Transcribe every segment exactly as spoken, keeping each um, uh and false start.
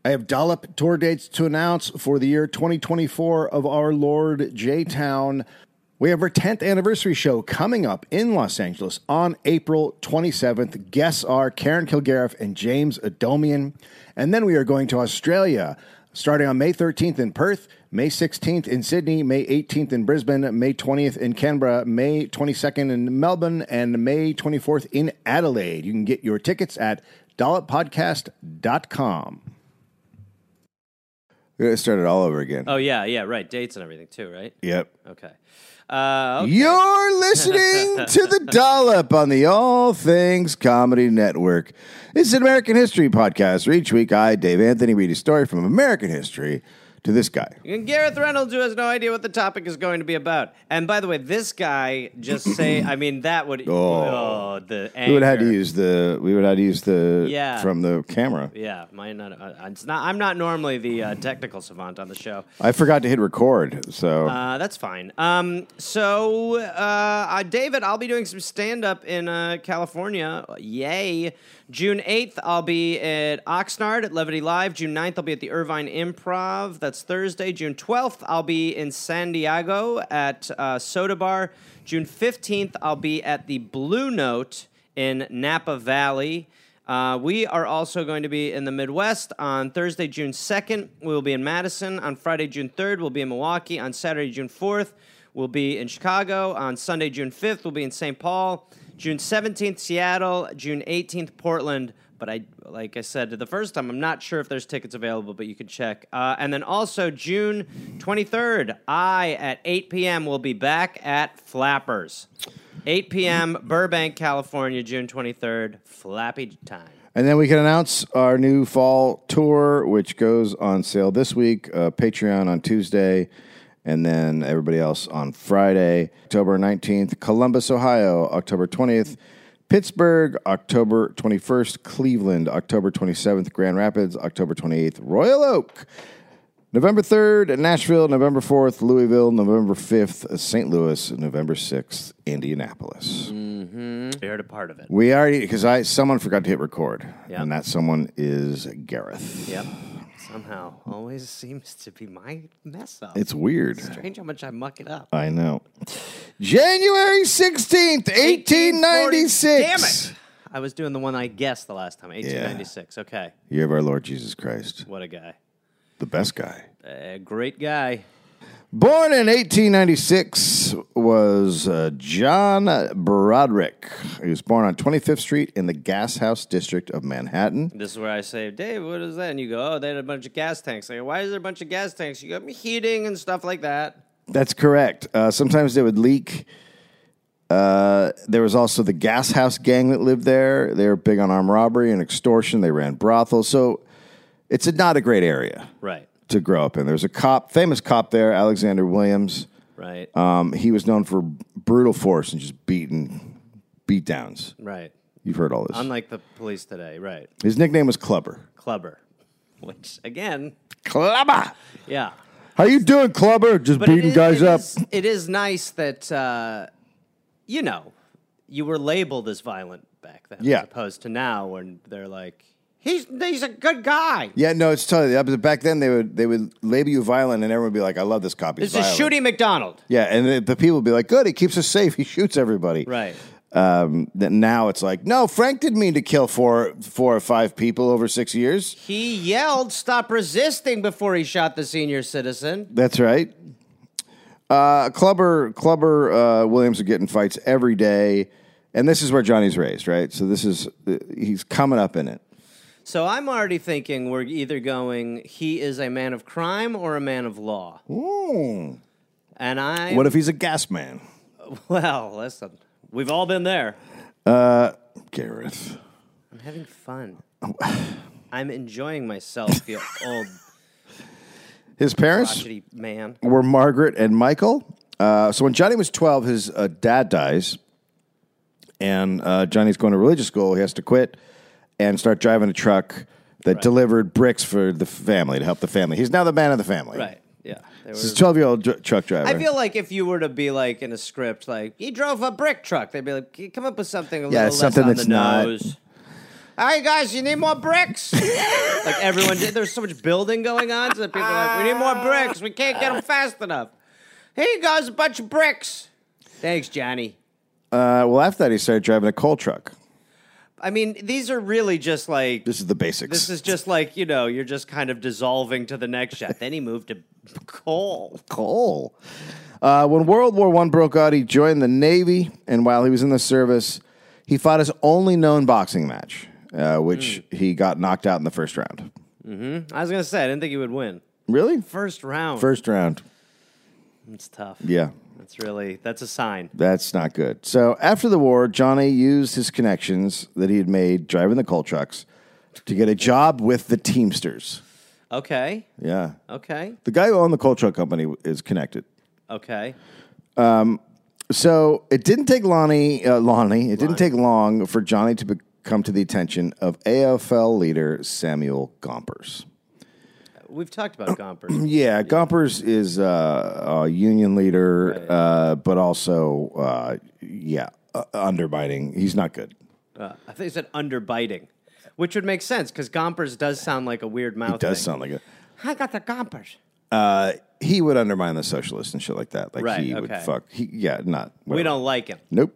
I have Dollop tour dates to announce for the year twenty twenty-four of our Lord J-Town. We have our tenth anniversary show coming up in Los Angeles on April twenty-seventh. Guests are Karen Kilgariff and James Adomian. And then we are going to Australia, starting on May thirteenth in Perth, May sixteenth in Sydney, May eighteenth in Brisbane, May twentieth in Canberra, May twenty-second in Melbourne, and May twenty-fourth in Adelaide. You can get your tickets at dollop podcast dot com. We're going to start it all over again. Oh, yeah, yeah, right. Dates and everything, too, right? Yep. Okay. Uh, okay. You're listening to The Dollop on the All Things Comedy Network. It's an American history podcast where each week I, Dave Anthony, read a story from American history to this guy. And Gareth Reynolds, who has no idea what the topic is going to be about. And by the way, this guy just say, I mean, that would, oh, oh the anger. We would have to use the, we would have to use the, yeah. from the camera. Yeah, my not, uh, it's not, I'm not normally the uh, technical savant on the show. I forgot to hit record, so. Uh, that's fine. Um, so, uh, uh, David, I'll be doing some stand-up in uh, California. Yay. June eighth, I'll be at Oxnard at Levity Live. June ninth, I'll be at the Irvine Improv. That's Thursday. June twelfth, I'll be in San Diego at uh, Soda Bar. June fifteenth, I'll be at the Blue Note in Napa Valley. Uh, we are also going to be in the Midwest on Thursday, June second. We will be in Madison. On Friday, June third, we'll be in Milwaukee. On Saturday, June fourth, we'll be in Chicago. On Sunday, June fifth, we'll be in Saint Paul. June seventeenth, Seattle. June eighteenth, Portland. But I, like I said the first time, I'm not sure if there's tickets available, but you can check. Uh, and then also June twenty-third, I, at eight p.m., will be back at Flappers. eight p.m., Burbank, California, June twenty-third, Flappy time. And then we can announce our new fall tour, which goes on sale this week, uh, Patreon on Tuesday, and then everybody else on Friday. October nineteenth, Columbus, Ohio. October twentieth, Pittsburgh. October twenty-first, Cleveland. October twenty-seventh, Grand Rapids. October twenty-eighth, Royal Oak. November third, Nashville. November fourth, Louisville. November fifth, Saint Louis. November sixth, Indianapolis. Mm-hmm. You heard a part of it. We already, because I someone forgot to hit record, yep. and that someone is Gareth. Yep. Somehow, always seems to be my mess up. It's weird. It's strange how much I muck it up. I know. January sixteenth, eighteen ninety-six. Damn it! I was doing the one I guessed the last time. eighteen ninety-six. Yeah. Okay. Year of our Lord Jesus Christ. What a guy. The best guy. A great guy. Born in eighteen ninety-six was uh, John Broderick. He was born on twenty-fifth Street in the Gas House District of Manhattan. This is where I say, Dave, what is that? And you go, oh, they had a bunch of gas tanks. I go, why is there a bunch of gas tanks? You go, heating and stuff like that. That's correct. Uh, sometimes they would leak. Uh, there was also the Gas House gang that lived there. They were big on armed robbery and extortion. They ran brothels. So it's a, not a great area. Right. To grow up in. There was a cop, famous cop there, Alexander Williams. Right. Um, he was known for brutal force and just beating, beat downs. Right. You've heard all this. Unlike the police today, right. His nickname was Clubber. Clubber. Which, again. Clubber! Yeah. How you doing, Clubber? Just but beating is, guys it up. Is, it is nice that, uh, you know, you were labeled as violent back then. Yeah. As opposed to now when they're like, He's he's a good guy. Yeah, no, it's totally the opposite. Back then, they would they would label you violent, and everyone would be like, "I love this cop. He's This is violent." Shooty McDonald. Yeah, and the, the people would be like, "Good, he keeps us safe. He shoots everybody." Right. Um, that now it's like, no, Frank didn't mean to kill four four or five people over six years. He yelled, "Stop resisting!" before he shot the senior citizen. That's right. Uh, Clubber Clubber uh, Williams are getting fights every day, and this is where Johnny's raised, right? So this is uh, he's coming up in it. So I'm already thinking we're either going, he is a man of crime or a man of law. Ooh. And I... What if he's a gas man? Well, listen, we've all been there. Uh, Gareth. I'm having fun. I'm enjoying myself, you old... His parents crotchety man. were Margaret and Michael. Uh, so when Johnny was twelve, his uh, dad dies, and uh, Johnny's going to religious school. He has to quit and start driving a truck that right. delivered bricks for the family, to help the family. He's now the man of the family. Right, yeah. He's a twelve-year-old dr- truck driver. I feel like if you were to be like in a script, like, he drove a brick truck, they'd be like, come up with something a yeah, little something less on that's the not, nose. Hey guys, you need more bricks? Like everyone did. There's so much building going on, so people are like, we need more bricks. We can't get them fast enough. Here you go, a bunch of bricks. Thanks, Johnny. Uh, well, after that, he started driving a coal truck. I mean, these are really just like... This is the basics. This is just like, you know, you're just kind of dissolving to the next shot. Then he moved to coal. Coal. Uh, when World War One broke out, he joined the Navy, and while he was in the service, he fought his only known boxing match, uh, which mm. he got knocked out in the first round. Mm-hmm. I was going to say, I didn't think he would win. Really? First round. First round. It's tough. Yeah. That's really, that's a sign. That's not good. So after the war, Johnny used his connections that he had made driving the coal trucks to get a job with the Teamsters. Okay. Yeah. Okay. The guy who owned the coal truck company is connected. Okay. Um, so it didn't take Lonnie, uh, Lonnie, it didn't take long for Johnny to be- come to the attention of A F L leader Samuel Gompers. We've talked about Gompers. Yeah, Gompers is uh, a union leader, right. uh, but also, uh, yeah, uh, underbiting. He's not good. Uh, I think he said underbiting, which would make sense because Gompers does sound like a weird mouth. It does thing. sound like it. I got the Gompers. Uh, he would undermine the socialists and shit like that. Like right, he okay. would fuck. He, yeah, not. Whatever. We don't like him. Nope.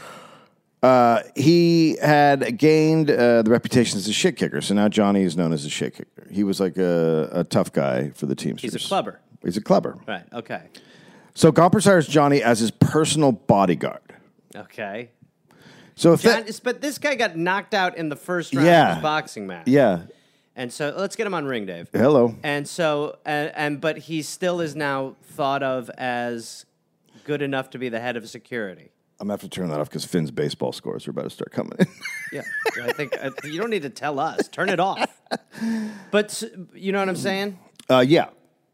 Uh, he had gained uh, the reputation as a shit kicker, so now Johnny is known as a shit kicker. He was like a, a tough guy for the Teamsters. He's a clubber. He's a clubber. Right, okay. So Gompers hires Johnny as his personal bodyguard. Okay. So if John, that, but this guy got knocked out in the first round yeah. of his boxing match. Yeah. And so let's get him on ring, Dave. Hello. And so, and, and but he still is now thought of as good enough to be the head of security. I'm going to have to turn that off because Finn's baseball scores are about to start coming in. Yeah, I think uh, you don't need to tell us. Turn it off. But you know what I'm saying? Uh, yeah.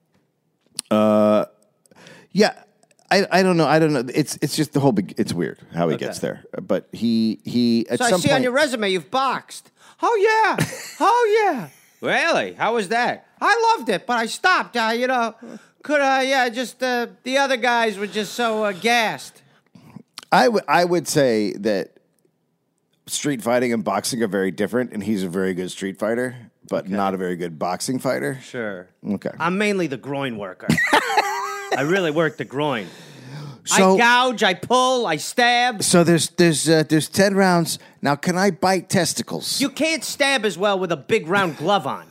Uh, yeah. I, I don't know. I don't know. It's it's just the whole big. It's weird how he Okay. gets there. But he he at So I some see point, on your resume you've boxed. Oh yeah, oh yeah. Really? How was that? I loved it, but I stopped. Uh, you know, could I? Yeah, just uh, the other guys were just so uh, gassed. I would I would say that street fighting and boxing are very different, and he's a very good street fighter, but not a very good boxing fighter. Sure. Okay. I'm mainly the groin worker. I really work the groin. So- I gouge, I pull, I stab. So there's there's uh, there's ten rounds. Now, can I bite testicles? You can't stab as well with a big round glove on.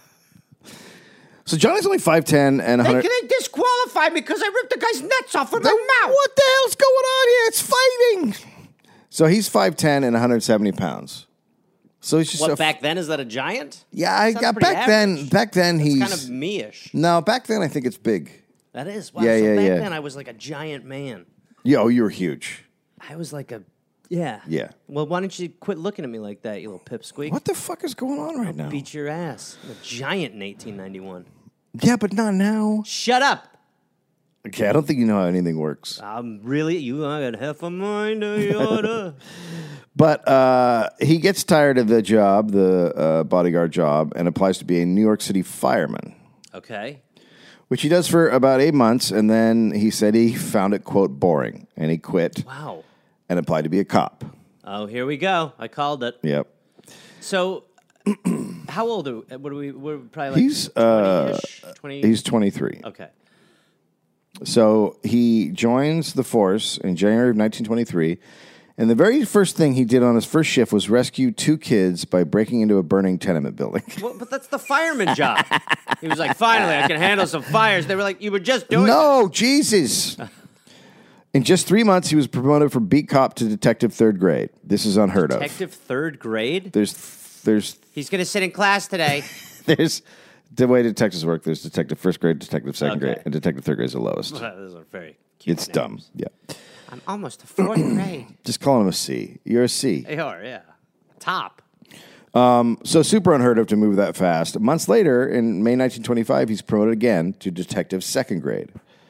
So Johnny's only five ten and one They, hundred. they disqualify me because I ripped the guy's nuts off with my mouth. What the hell's going on here? It's fighting. So he's five ten and one hundred seventy pounds. So he's just What, a, back then, is that a giant? Yeah, I Sounds got pretty back then. average. Back then, It's he's kind of me-ish. no. Back then, I think it's big. That is. Wow, Yeah, so yeah, back yeah. then I was like a giant man. Yo, you were huge. I was like a, yeah. Yeah. Well, why don't you quit looking at me like that, you little pipsqueak? What the fuck is going on right now? Beat your ass. I'm a giant in eighteen ninety-one. Yeah, but not now. Shut up. Okay, I don't think you know how anything works. I'm really, you I got half a mind of yoda. But uh, he gets tired of the job, the uh, bodyguard job, and applies to be a New York City fireman, Okay. which he does for about eight months. And then he said he found it, quote, boring. And he quit Wow. and applied to be a cop. Oh, here we go. I called it. Yep. So, how old are we? What are we? We're probably like He's, uh, twenty-ish? twenty He's twenty-three. Okay. So he joins the force in January of nineteen twenty-three. And the very first thing he did on his first shift was rescue two kids by breaking into a burning tenement building. Well, but that's the fireman job. He was like, finally, I can handle some fires. They were like, you were just doing No, Jesus. In just three months, he was promoted from beat cop to detective third grade. This is unheard of. Detective third grade? There's, there's, He's going to sit in class today. there's the way detectives work. There's detective first grade, detective second Okay. grade, and detective third grade is the lowest. Those are very cute It's names. dumb. Yeah. I'm almost to fourth grade. Just calling him a C. You're a C. They are, yeah. Top. So super unheard of to move that fast. Months later, in May nineteen twenty-five, he's promoted again to detective second grade.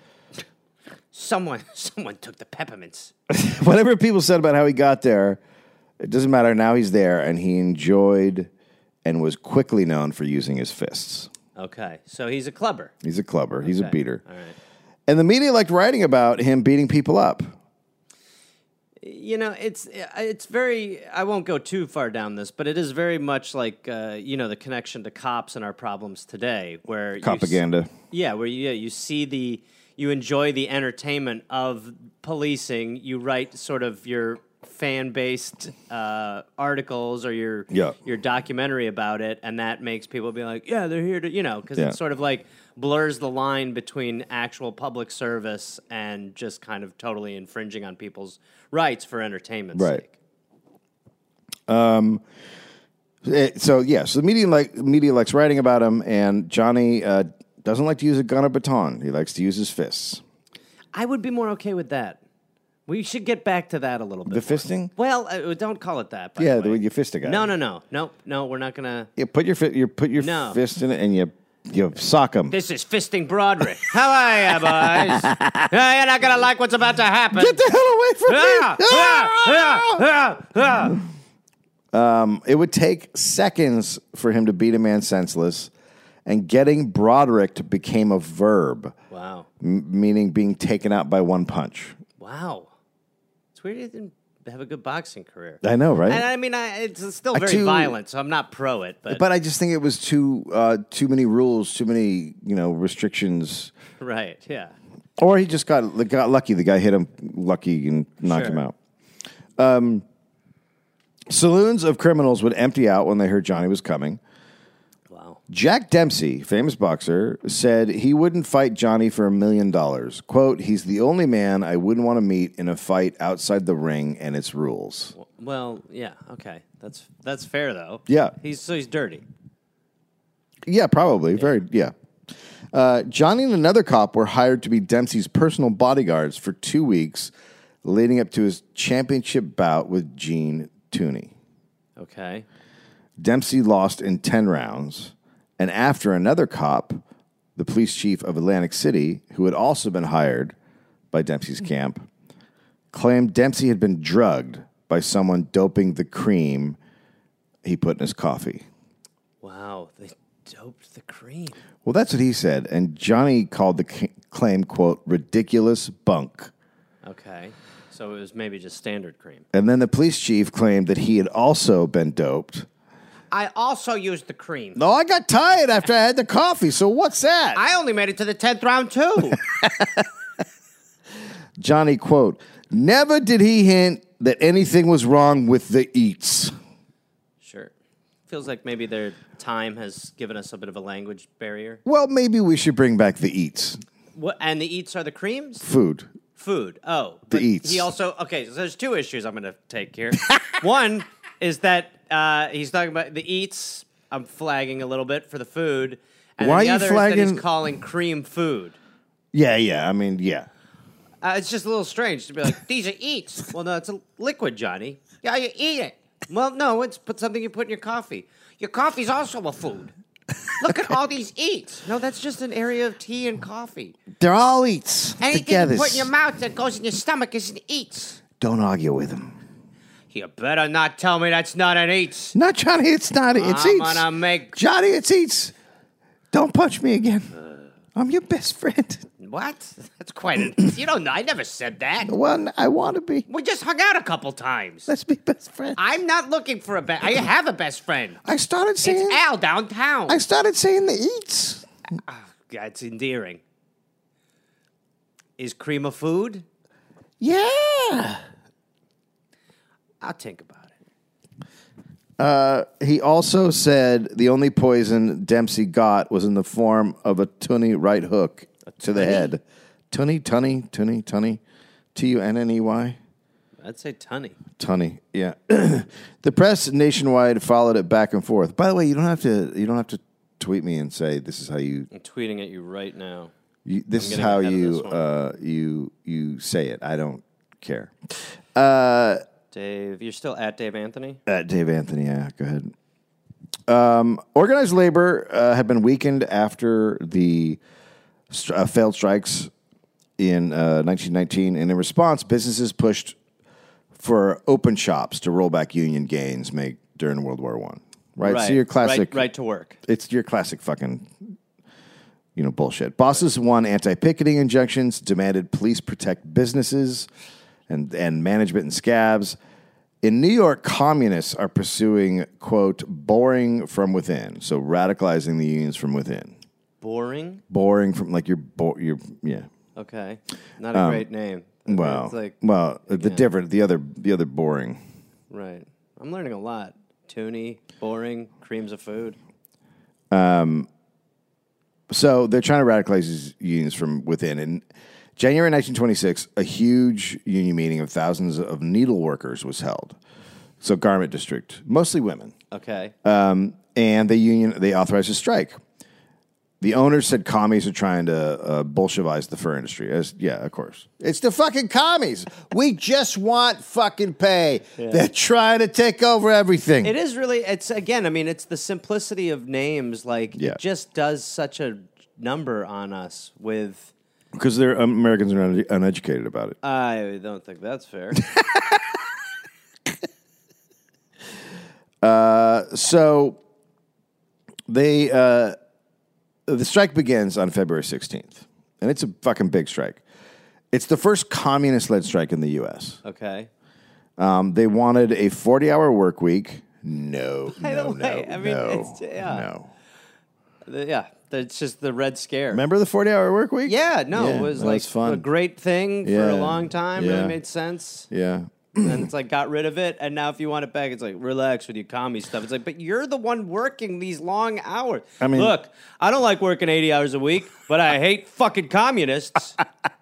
Someone, someone took the peppermints. Whatever people said about how he got there, it doesn't matter. Now he's there, and he enjoyed and was quickly known for using his fists. Okay, so he's a clubber. He's a clubber. He's a Okay, beater. All right. And the media liked writing about him beating people up. You know, it's it's very. I won't go too far down this, but it is very much like uh, you know the connection to cops and our problems today, where Propaganda. You, yeah, where you, yeah, you see the you enjoy the entertainment of policing. You write sort of your fan based uh, articles or your yeah. your documentary about it, and that makes people be like, yeah, they're here to you know because yeah. it's sort of like blurs the line between actual public service and just kind of totally infringing on people's rights for entertainment's right. sake. Um. It, so yes, yeah, so the media like media likes writing about him, and Johnny uh, doesn't like to use a gun or baton. He likes to use his fists. I would be more okay with that. We should get back to that a little bit. The more. fisting? Well, uh, don't call it that. By yeah, the way. the way you fist a guy. No, no, no, no, no. We're not gonna. You put your fi- you put your No. fist in it, and you you sock him. This is Fisting Broderick. How are you, boys? uh, you're not gonna like what's about to happen. Get the hell away from Ah, me! ah, ah, ah, ah. Um, it would take seconds for him to beat a man senseless, and getting Broderick became a verb, Wow. m- meaning being taken out by one punch. Wow. It's weird you didn't have a good boxing career. I know, right? And I mean, I, it's still I very too- violent, so I'm not pro it. But, But I just think it was too uh, too many rules, too many you know restrictions. right, yeah. Or he just got got lucky. The guy hit him lucky and knocked Sure. him out. Um, saloons of criminals would empty out when they heard Johnny was coming. Wow. Jack Dempsey, famous boxer, said he wouldn't fight Johnny for a million dollars. Quote, he's the only man I wouldn't want to meet in a fight outside the ring and its rules. Well, yeah, okay. That's that's fair though. Yeah. He's so he's dirty. Yeah, probably. Very, yeah. Uh, Johnny and another cop were hired to be Dempsey's personal bodyguards for two weeks leading up to his championship bout with Gene Tooney. Okay. Dempsey lost in ten rounds, and after another cop, the police chief of Atlantic City, who had also been hired by Dempsey's camp, claimed Dempsey had been drugged by someone doping the cream he put in his coffee. Wow, they doped the cream. Well, that's what he said, and Johnny called the c- claim, quote, ridiculous bunk. Okay. So it was maybe just standard cream. And then the police chief claimed that he had also been doped. I also used the cream. No, I got tired after I had the coffee, so what's that? I only made it to the tenth round too. Johnny, quote, never did he hint that anything was wrong with the eats. Sure. Feels like maybe their time has given us a bit of a language barrier. Well, maybe we should bring back the eats. What? And the eats are the creams? Food. Food. Oh. The but eats. He also, okay, so there's two issues I'm going to take here. One is that uh, he's talking about the eats. I'm flagging a little bit for the food. And Why then are the you other is that flagging- he's calling cream food. Yeah, yeah, I mean, yeah. Uh, it's just a little strange to be like, these are eats. Well, no, it's a liquid, Johnny. Yeah, you eat it. Well, no, it's put something you put in your coffee. Your coffee's also a food. Look at all these eats. No, that's just an area of tea and coffee. They're all eats Anything together. you put in your mouth that goes in your stomach is an eats. Don't argue with him. You better not tell me that's not an eats. No, Johnny, it's not. It's I'm eats. gonna make... Johnny, it's eats. Don't punch me again. I'm your best friend. What? That's quite an... You don't know. I never said that. Well, I want to be. We just hung out a couple times. Let's be best friends. I'm not looking for a best... I have a best friend. I started saying. It's Al downtown. I started saying the eats. Oh, God, it's endearing. Is cream a food? Yeah. I'll think about it. Uh, he also said the only poison Dempsey got was in the form of a tunny right hook to the tunny? head. Tunny, tunny, tunny, tunny. T U N N E Y. I'd say tunny. Tunny, yeah. The press nationwide followed it back and forth. By the way, you don't have to. You don't have to tweet me and say this is how you. I'm tweeting at you right now. you this I'm is getting how ahead of you this one. uh, you you say it. I don't care. Uh, Dave, you're still at Dave Anthony? At Dave Anthony, yeah, go ahead. Um, organized labor uh, had been weakened after the st- uh, failed strikes in uh, nineteen nineteen, and in response, businesses pushed for open shops to roll back union gains made during World War One. Right? Right. So your classic, Right, right to work. it's your classic fucking, you know, bullshit. Bosses won anti-picketing injunctions, demanded police protect businesses, and, and management and scabs. In New York, communists are pursuing, quote, boring from within. So radicalizing the unions from within. Boring? Boring from, like, you're, bo- you're yeah. Okay. Not a um, great name. Okay, well, it's like, well, the again. different, the other, the other boring. Right. I'm learning a lot. Toonie, boring, creams of food. Um, so they're trying to radicalize these unions from within. In January nineteen twenty-six, a huge union meeting of thousands of needle workers was held. So garment district, mostly women. Okay. Um, and the union, they authorized a strike. The owners said commies are trying to uh, Bolshevize the fur industry. As, yeah, of course. It's the fucking commies. We just want fucking pay. Yeah. They're trying to take over everything. It is really, it's, again, I mean, it's the simplicity of names. Like, yeah. It just does such a number on us with... Because they're um, Americans are un- uneducated about it. I don't think that's fair. uh, so, they... Uh, The strike begins on February sixteenth, and it's a fucking big strike. It's the first communist-led strike in the U S. Okay. Um, they wanted a forty-hour work week. No, By no, the way, no, I mean, no, it's, yeah. no. The, yeah, it's just the Red Scare. Remember the forty-hour work week? Yeah, no, yeah, it was that like was fun. a great thing yeah. for a long time. Yeah. Really made sense. Yeah. And it's like got rid of it, and now if you want it back, it's like relax with your commie stuff. It's like, but you're the one working these long hours. I mean, look, I don't like working eighty hours a week, but I hate fucking communists.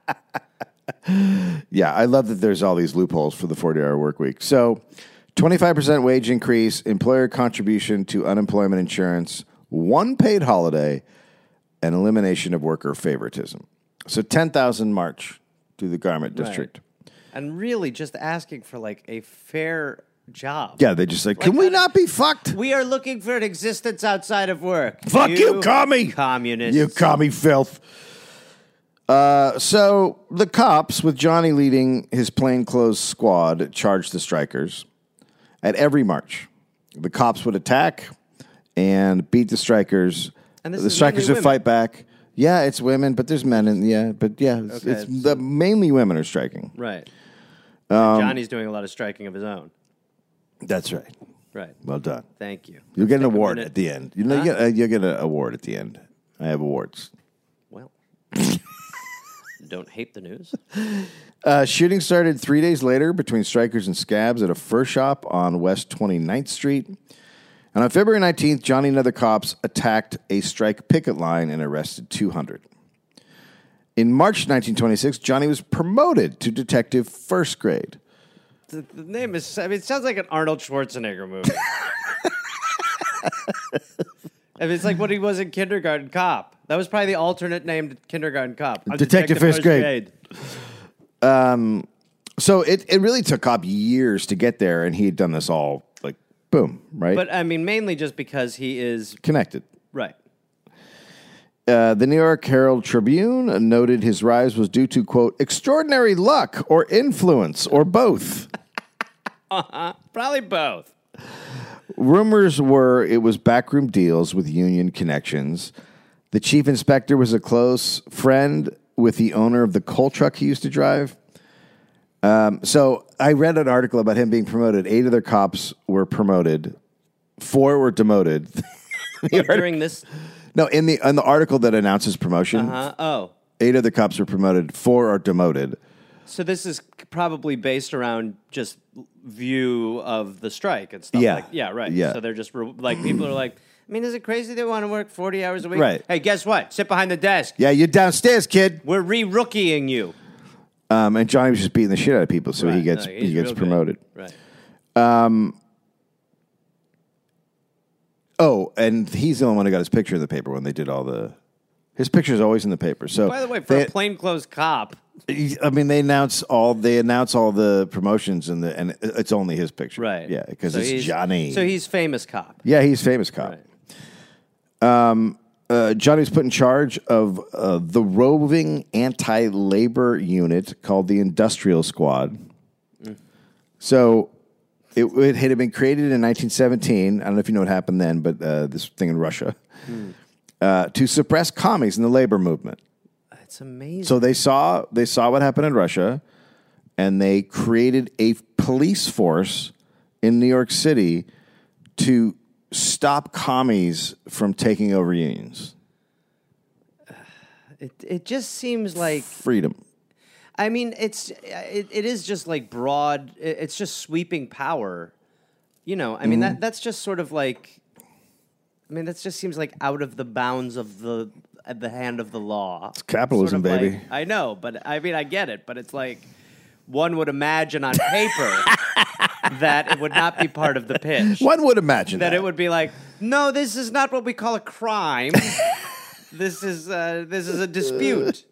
Yeah, I love that there's all these loopholes for the forty-hour work week. So, twenty-five percent wage increase, employer contribution to unemployment insurance, one paid holiday, and elimination of worker favoritism. So, ten thousand march through the garment district. Right. And really just asking for, like, a fair job. Yeah, they just like, can like, we not be fucked? We are looking for an existence outside of work. Fuck you, you commie! Communists. You commie filth. Uh, so the cops, with Johnny leading his plainclothes squad, charged the strikers. At every march, the cops would attack and beat the strikers. And this the is strikers would women. fight back. Yeah, it's women, but there's men in yeah, but yeah, it's, Okay, it's so- the, mainly women are striking. Right. Um, Johnny's doing a lot of striking of his own. That's right. Right. Well done. Thank you. You'll get an Take a award minute. at the end. You know, Huh? you get, uh, you'll get an award at the end. I have awards. Well, don't hate the news. Uh, shooting started three days later between strikers and scabs at a fur shop on West twenty-ninth Street. And on February nineteenth, Johnny and other cops attacked a strike picket line and arrested two hundred. In March nineteen twenty-six, Johnny was promoted to detective first grade. The, the name is, I mean, it sounds like an Arnold Schwarzenegger movie. I mean, it's like what he was in Kindergarten Cop. That was probably the alternate name to Kindergarten Cop. I'm Detective First Grade. Um, so it, it really took Cop years to get there, and he had done this all, like, boom, right? But, I mean, mainly just because he is... Connected. Right. Uh, the New York Herald Tribune noted his rise was due to, quote, extraordinary luck or influence or both. uh-huh. Probably both. Rumors were it was backroom deals with union connections. The chief inspector was a close friend with the owner of the coal truck he used to drive. Um, so I read an article about him being promoted. Eight other cops were promoted. Four were demoted. Like during this... No, in the in the article that announces promotion, Uh-huh. Oh. eight other cops were promoted. Four are demoted. So this is probably based around just view of the strike and stuff. Yeah. Like, yeah, right. Yeah. So they're just re- like, people are like, I mean, is it crazy they want to work forty hours a week? Right. Hey, guess what? Sit behind the desk. Yeah, you're downstairs, kid. We're re-rookieing you. Um, and Johnny was just beating the shit out of people, so Right. he gets No, he's he gets real good. promoted. Right. Oh, and he's the only one who got his picture in the paper when they did all the. His picture's always in the paper. So By the way, for they, a plainclothes cop, I mean, they announce all they announce all the promotions and the and it's only his picture, right? Yeah, because So it's he's- Johnny. So he's famous cop. yeah, he's famous cop. Right. Uh, Johnny was put in charge of uh, the roving anti-labor unit called the Industrial Squad. Mm. So it, it had been created in nineteen seventeen. I don't know if you know what happened then, but uh, this thing in Russia Mm. uh, to suppress commies in the labor movement. It's amazing. So they saw they saw what happened in Russia, and they created a police force in New York City to stop commies from taking over unions. It it just seems like freedom. I mean, it's it, it is just like broad. It's just sweeping power. You know, I mean mm-hmm. that that's just sort of like. I mean, that just seems like out of the bounds of the at the hand of the law. It's capitalism, sort of baby. Like, I know, but I mean, I get it, but it's like one would imagine on paper that it would not be part of the pitch. One would imagine that, that it would be like, no, this is not what we call a crime. This is uh, this is a dispute.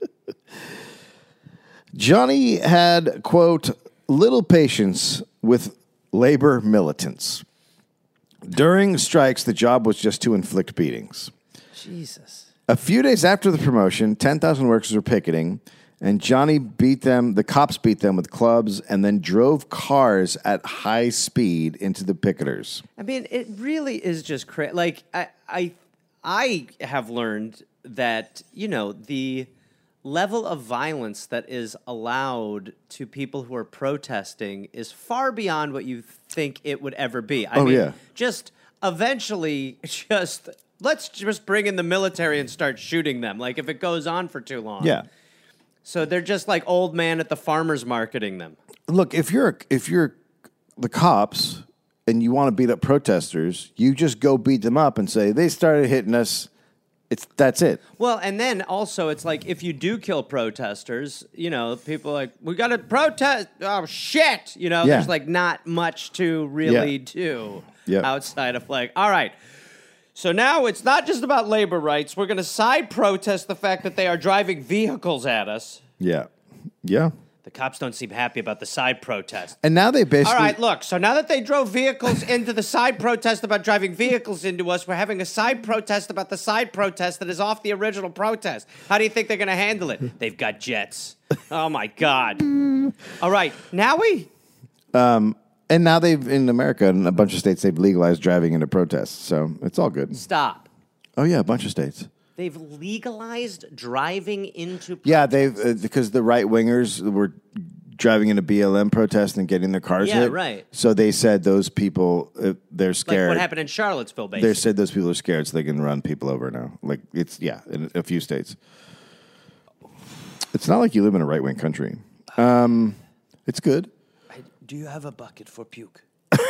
Johnny had, quote, little patience with labor militants. During strikes, the job was just to inflict beatings. Jesus. A few days after the promotion, ten thousand workers were picketing, and Johnny beat them, the cops beat them with clubs, and then drove cars at high speed into the picketers. I mean, it really is just crazy. Like, I, I, I have learned that, you know, the level of violence that is allowed to people who are protesting is far beyond what you think it would ever be. I oh, mean, yeah. just eventually, just let's just bring in the military and start shooting them. Like, if it goes on for too long. Yeah. So they're just like old man at the farmer's marketing them. Look, if you're if you're the cops and you want to beat up protesters, you just go beat them up and say, they started hitting us. It's that's it. Well, and then also it's like if you do kill protesters, you know, people are like, we got to protest. Oh, shit. You know, yeah. there's like not much to really yeah. do yeah. outside of like, all right. So now it's not just about labor rights. We're going to side protest the fact that they are driving vehicles at us. Yeah. Yeah. The cops don't seem happy about the side protest. And now they basically... All right, look, so now that they drove vehicles into the side protest about driving vehicles into us, we're having a side protest about the side protest that is off the original protest. How do you think they're going to handle it? They've got jets. Oh, my God. All right, now we... Um, and now they've, in America, in a bunch of states, they've legalized driving into protests, so it's all good. Stop. Oh, yeah, a bunch of states. They've legalized driving into protests? Yeah, they've uh, because the right-wingers were driving into B L M protests and getting their cars yeah, hit. right. So they said those people, uh, they're scared. Like what happened in Charlottesville, basically. They said those people are scared, so they can run people over now. Like, it's, yeah, in a few states. It's not like you live in a right-wing country. Um, it's good. Do you have a bucket for puke?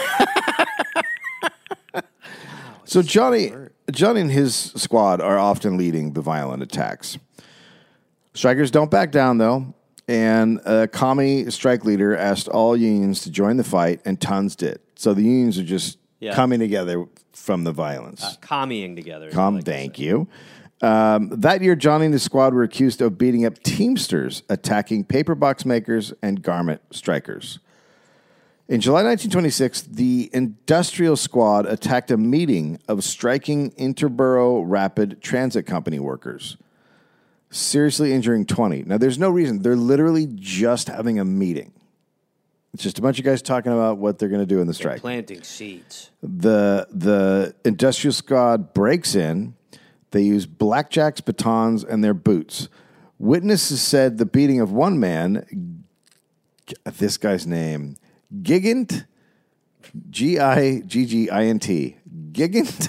So Johnny, Johnny and his squad are often leading the violent attacks. Strikers don't back down, though, and a commie strike leader asked all unions to join the fight, and tons did. So the unions are just yeah. coming together from the violence. Uh, commieing together. Com, like thank you. Um, that year, Johnny and his squad were accused of beating up Teamsters, attacking paper box makers and garment strikers. In July nineteen twenty-six, the industrial squad attacked a meeting of striking Interborough Rapid Transit Company workers, seriously injuring twenty. Now, there's no reason. They're literally just having a meeting. It's just a bunch of guys talking about what they're going to do in the strike. They're planting seeds. The, the industrial squad breaks in. They use blackjacks, batons, and their boots. Witnesses said the beating of one man, this guy's name... Gigant, G I G G I N T. Gigant?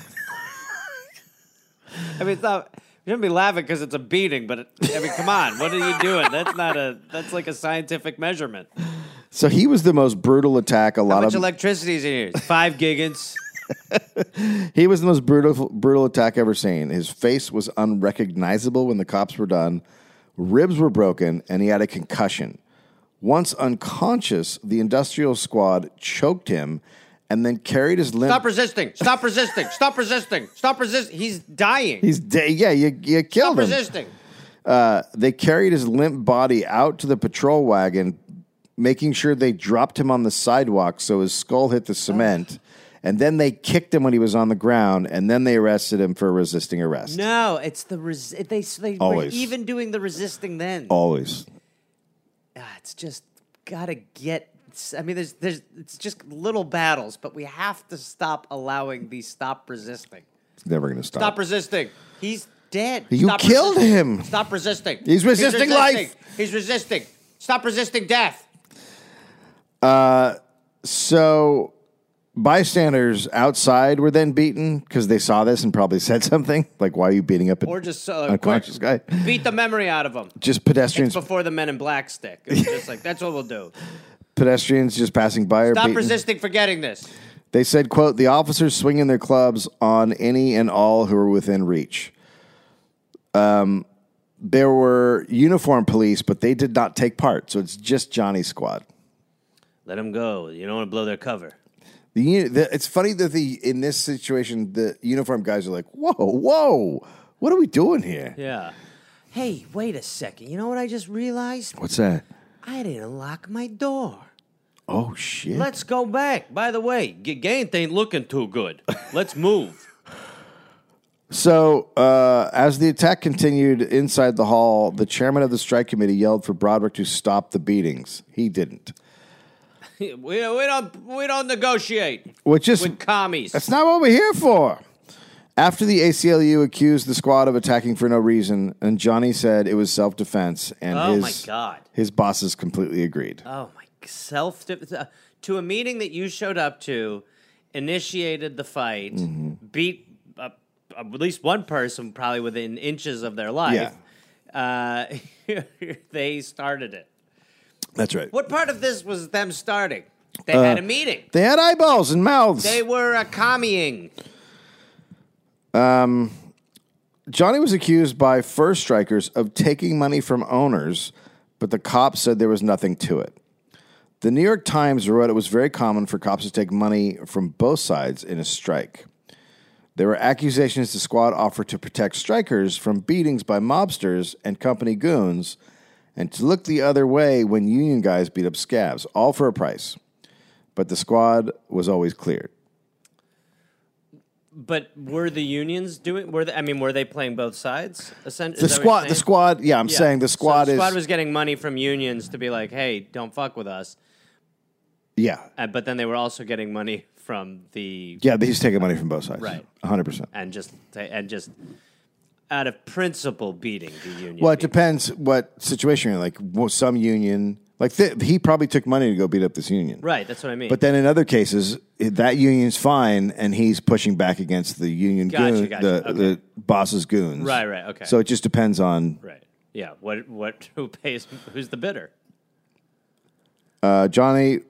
I mean, it's not, you shouldn't be laughing because it's a beating, but, it, I mean, come on. What are you doing? That's not a, that's like a scientific measurement. So he was the most brutal attack. A How lot much of electricity is in here? Five gigants. He was the most brutal, brutal attack ever seen. His face was unrecognizable when the cops were done. Ribs were broken, and he had a concussion. Once unconscious, the industrial squad choked him and then carried his limp... Stop resisting! Stop resisting! Stop resisting! Stop resisting! He's dying. He's dead. Yeah, you, you killed Stop him. Stop resisting. Uh, they carried his limp body out to the patrol wagon, making sure they dropped him on the sidewalk so his skull hit the cement. And then they kicked him when he was on the ground, and then they arrested him for resisting arrest. No, it's the... Res- they they Always. were even doing the resisting then. Always. Ah, it's just gotta get. I mean, there's, there's, it's just little battles, but we have to stop allowing these. Stop resisting. It's never gonna stop. Stop resisting. He's dead. You Stop killed resisting. him. Stop resisting. He's resisting, He's resisting life. He's resisting. Stop resisting death. Uh, so bystanders outside were then beaten because they saw this and probably said something like, "Why are you beating up an Or just uh, unconscious quick, guy?" beat the memory out of them. Just pedestrians. It's before the Men in Black stick. It's just like, that's what we'll do. Pedestrians just passing by are Stop beaten. resisting forgetting this. They said, quote, "The officers swinging their clubs on any and all who were within reach." Um, there were uniformed police, but they did not take part. So it's just Johnny's squad. Let them go. You don't want to blow their cover. The, uni- the It's funny that the in this situation, the uniformed guys are like, whoa, whoa, what are we doing here? Yeah. Hey, wait a second. You know what I just realized? What's that? I didn't lock my door. Oh, shit. Let's go back. By the way, G- Gainth ain't looking too good. Let's move. So, uh, as the attack continued inside the hall, the chairman of the strike committee yelled for Broderick to stop the beatings. He didn't. we, we don't we don't negotiate Which is with commies. That's not what we're here for. After the A C L U accused the squad of attacking for no reason, and Johnny said it was self-defense, and Oh, his my God. his bosses completely agreed. Oh my self uh, to a meeting that you showed up to, initiated the fight, Mm-hmm. beat uh, at least one person probably within inches of their life. Uh, they started it. That's right. What part of this was them starting? They Uh, had a meeting. They had eyeballs and mouths. They were uh, commieing. Johnny was accused by first strikers of taking money from owners, but the cops said there was nothing to it. The New York Times wrote it was very common for cops to take money from both sides in a strike. There were accusations the squad offered to protect strikers from beatings by mobsters and company goons, and to look the other way when union guys beat up scabs, all for a price. But the squad was always cleared. But were the unions doing? Were they, I mean, were they playing both sides? Essen- The is that what you're squad, the saying? squad, yeah, I'm Yeah. saying the squad so the is, squad was getting money from unions to be like, hey, don't fuck with us. yeah, Uh, but then they were also getting money from the yeah. He's taking money from both sides, Right. one hundred percent. and just and just out of principle beating the union. Well, it people. depends what situation you're in. Like well, some union, like th- he probably took money to go beat up this union, Right, that's what I mean. But then in other cases, it- that union's fine, and he's pushing back against the union Gotcha, goon, gotcha, the okay. the boss's goons. Right, right, okay. So it just depends on right, yeah. What what who pays? Who's the bidder? uh, Johnny.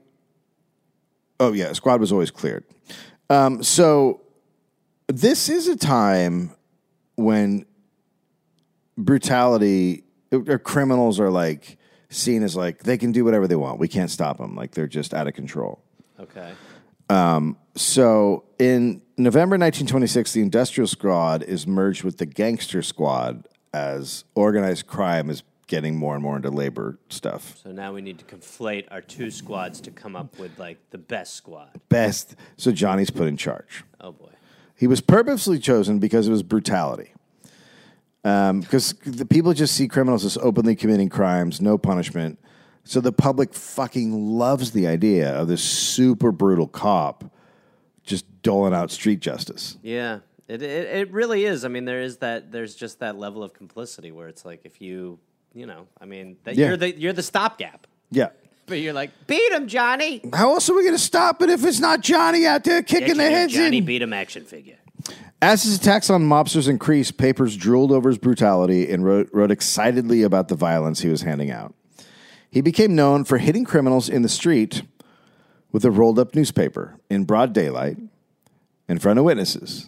Oh yeah, squad was always cleared. Um, so this is a time when brutality or criminals are like seen as like they can do whatever they want. We can't stop them. Like they're just out of control. Okay. So in November nineteen twenty-six, the Industrial Squad is merged with the Gangster Squad as organized crime is getting more and more into labor stuff. So now we need to conflate our two squads to come up with like the best squad. Best. So Johnny's put in charge. Oh boy. He was purposely chosen because it was brutality. Because the people just see criminals as openly committing crimes, no punishment. So the public fucking loves the idea of this super brutal cop just doling out street justice. Yeah. It, it it really is. I mean, there is that. There's just that level of complicity where it's like if you, you know, I mean, that Yeah. you're the you're the stopgap. Yeah. But you're like, beat him, Johnny. How else are we going to stop it if it's not Johnny out there kicking Get their your heads Johnny in? beat him action figure. As his attacks on mobsters increased, papers drooled over his brutality and wrote, wrote excitedly about the violence he was handing out. He became known for hitting criminals in the street with a rolled-up newspaper in broad daylight in front of witnesses.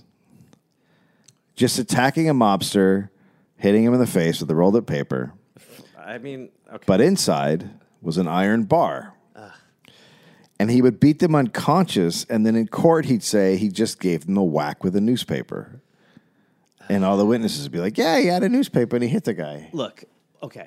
Just attacking a mobster, hitting him in the face with a rolled-up paper. I mean, okay. But inside was an iron bar. And he would beat them unconscious, and then in court he'd say he just gave them a whack with a newspaper. And all the witnesses would be like, yeah, he had a newspaper and he hit the guy. Look, okay.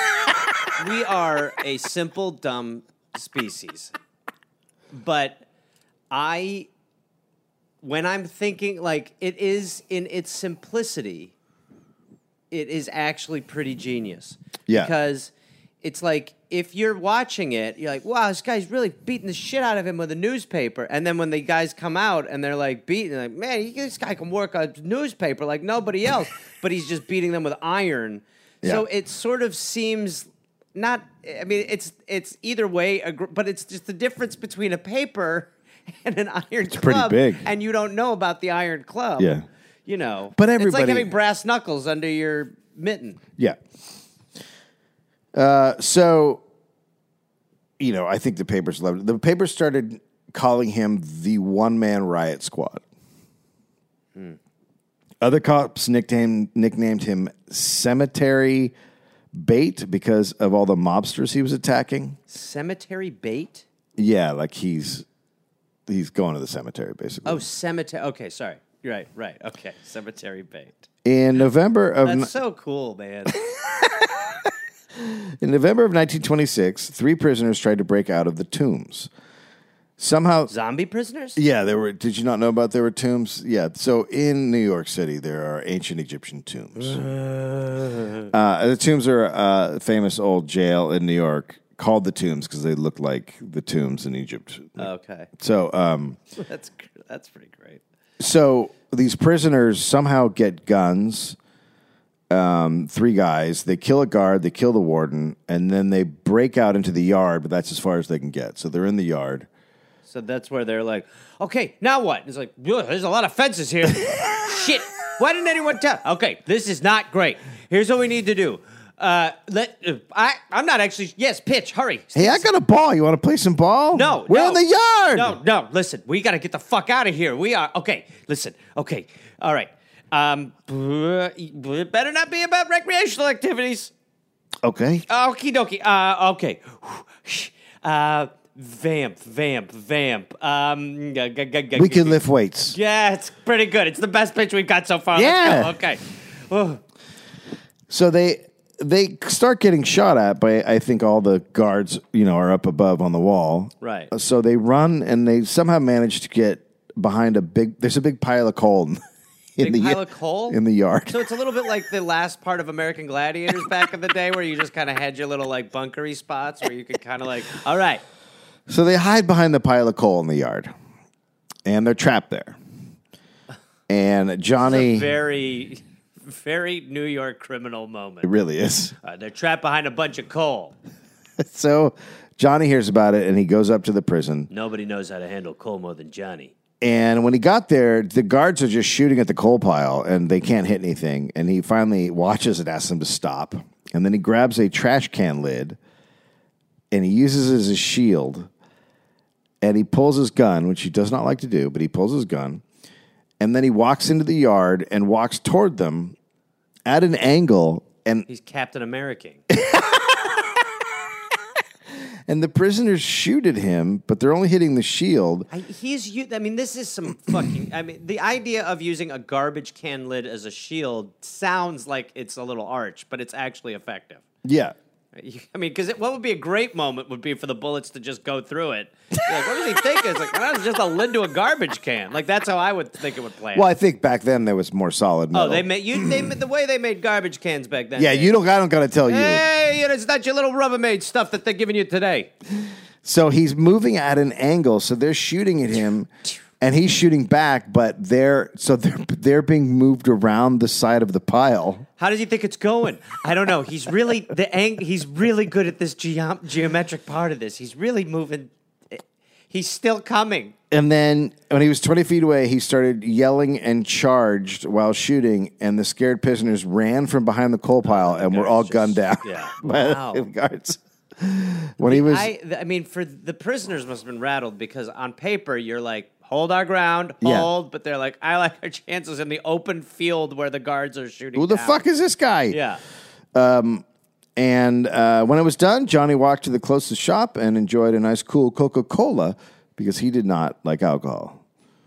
We are a simple, dumb species. But I, when I'm thinking, like, it is in its simplicity, it is actually pretty genius. Yeah. Because it's like, if you're watching it, you're like, wow, this guy's really beating the shit out of him with a newspaper. And then when the guys come out and they're like beating, like, man, this guy can work a newspaper like nobody else. But he's just beating them with iron. So Yeah. it sort of seems not. I mean, it's it's either way, a gr- but it's just the difference between a paper and an iron It's pretty club, big. and you don't know about the iron club. Yeah. You know, But it's like everybody- having brass knuckles under your mitten. Yeah. Uh, so, you know, I think the papers loved it. The papers started calling him the one-man riot squad. Hmm. Other cops nicknamed nicknamed him Cemetery Bait because of all the mobsters he was attacking. Cemetery bait. Yeah, like he's he's going to the cemetery, basically. Oh, cemetery. Okay, sorry. You're right. Right. Okay, cemetery bait. In November of That's ni- so cool, man. in November of nineteen twenty-six, three prisoners tried to break out of the tombs. Somehow, Zombie prisoners. yeah, there were. Did you not know about there were tombs? Yeah. So in New York City, there are ancient Egyptian tombs. Uh, the tombs are a famous old jail in New York called the Tombs because they look like the tombs in Egypt. Okay, So, um, that's gr- that's pretty great. so these prisoners somehow get guns. Um, three guys. They kill a guard. They kill the warden, and then they break out into the yard. But that's as far as they can get. So they're in the yard. So that's where they're like, okay, now what? It's like, "Ugh, there's a lot of fences here. Shit. Why didn't anyone tell? Okay, this is not great. Here's what we need to do. Uh, let uh, I I'm not actually. Yes, pitch. Hurry. Hey, I got a ball. You want to play some ball? No, we're no. in the yard. No, no. Listen, we got to get the fuck out of here. We are okay. Listen, okay, all right. Um, it better not be about recreational activities. Okay. Okie dokie. Uh, okay. Uh, vamp, vamp, vamp. Um, g- g- g- g- We can lift weights. Yeah, it's pretty good. It's the best pitch we've got so far. Yeah. Let's go. Okay. Oh. So they they start getting shot at by I think all the guards, you know, are up above on the wall. Right. So they run and they somehow manage to get behind a big. There's a big pile of coal in, in Big the pile of coal? in the yard. So it's a little bit like the last part of American Gladiators back in the day where you just kind of had your little like bunkery spots where you could kind of like, all right. So they hide behind the pile of coal in the yard, and they're trapped there. And Johnny, It's a very, very New York criminal it moment. really is. Uh, they're trapped behind a bunch of coal. So Johnny hears about it, and he goes up to the prison. Nobody knows how to handle coal more than Johnny. And when he got there, the guards are just shooting at the coal pile, and they can't hit anything. And he finally watches and asks them to stop. And then he grabs a trash can lid, and he uses it as a shield. And he pulls his gun, which he does not like to do, but he pulls his gun. And then he walks into the yard and walks toward them at an angle. And, He's Captain American. and the prisoners shoot at him, but they're only hitting the shield. I, he's. u- I mean, this is some fucking. I mean, the idea of using a garbage can lid as a shield sounds like it's a little arch, but it's actually effective. Yeah. I mean, because what would be a great moment would be for the bullets to just go through it. You're like, what was he thinking? It's like, well, it's just a lid to a garbage can. Like, that's how I would think it would play out. Well, I think back then there was more solid metal. Oh, they made you. They the way they made garbage cans back then. Yeah, you don't. I don't got to tell you. Hey, you know, it's not your little Rubbermaid stuff that they're giving you today. So he's moving at an angle, so they're shooting at him, and he's shooting back. But they're so they're they're being moved around the side of the pile. How does he think it's going? I don't know. He's really the ang- He's really good at this geom- geometric part of this. He's really moving. He's still coming. And then when he was twenty feet away, he started yelling and charged while shooting, and the scared prisoners ran from behind the coal pile and were all just- gunned down yeah. by Wow. the guards. When he was, I, th- I mean, for the prisoners must have been rattled because on paper you're like, hold our ground, Yeah. hold, but they're like, I like our chances in the open field where the guards are shooting. who the down. fuck is this guy? Yeah. And uh, when it was done, Johnny walked to the closest shop and enjoyed a nice, cool Coca-Cola because he did not like alcohol.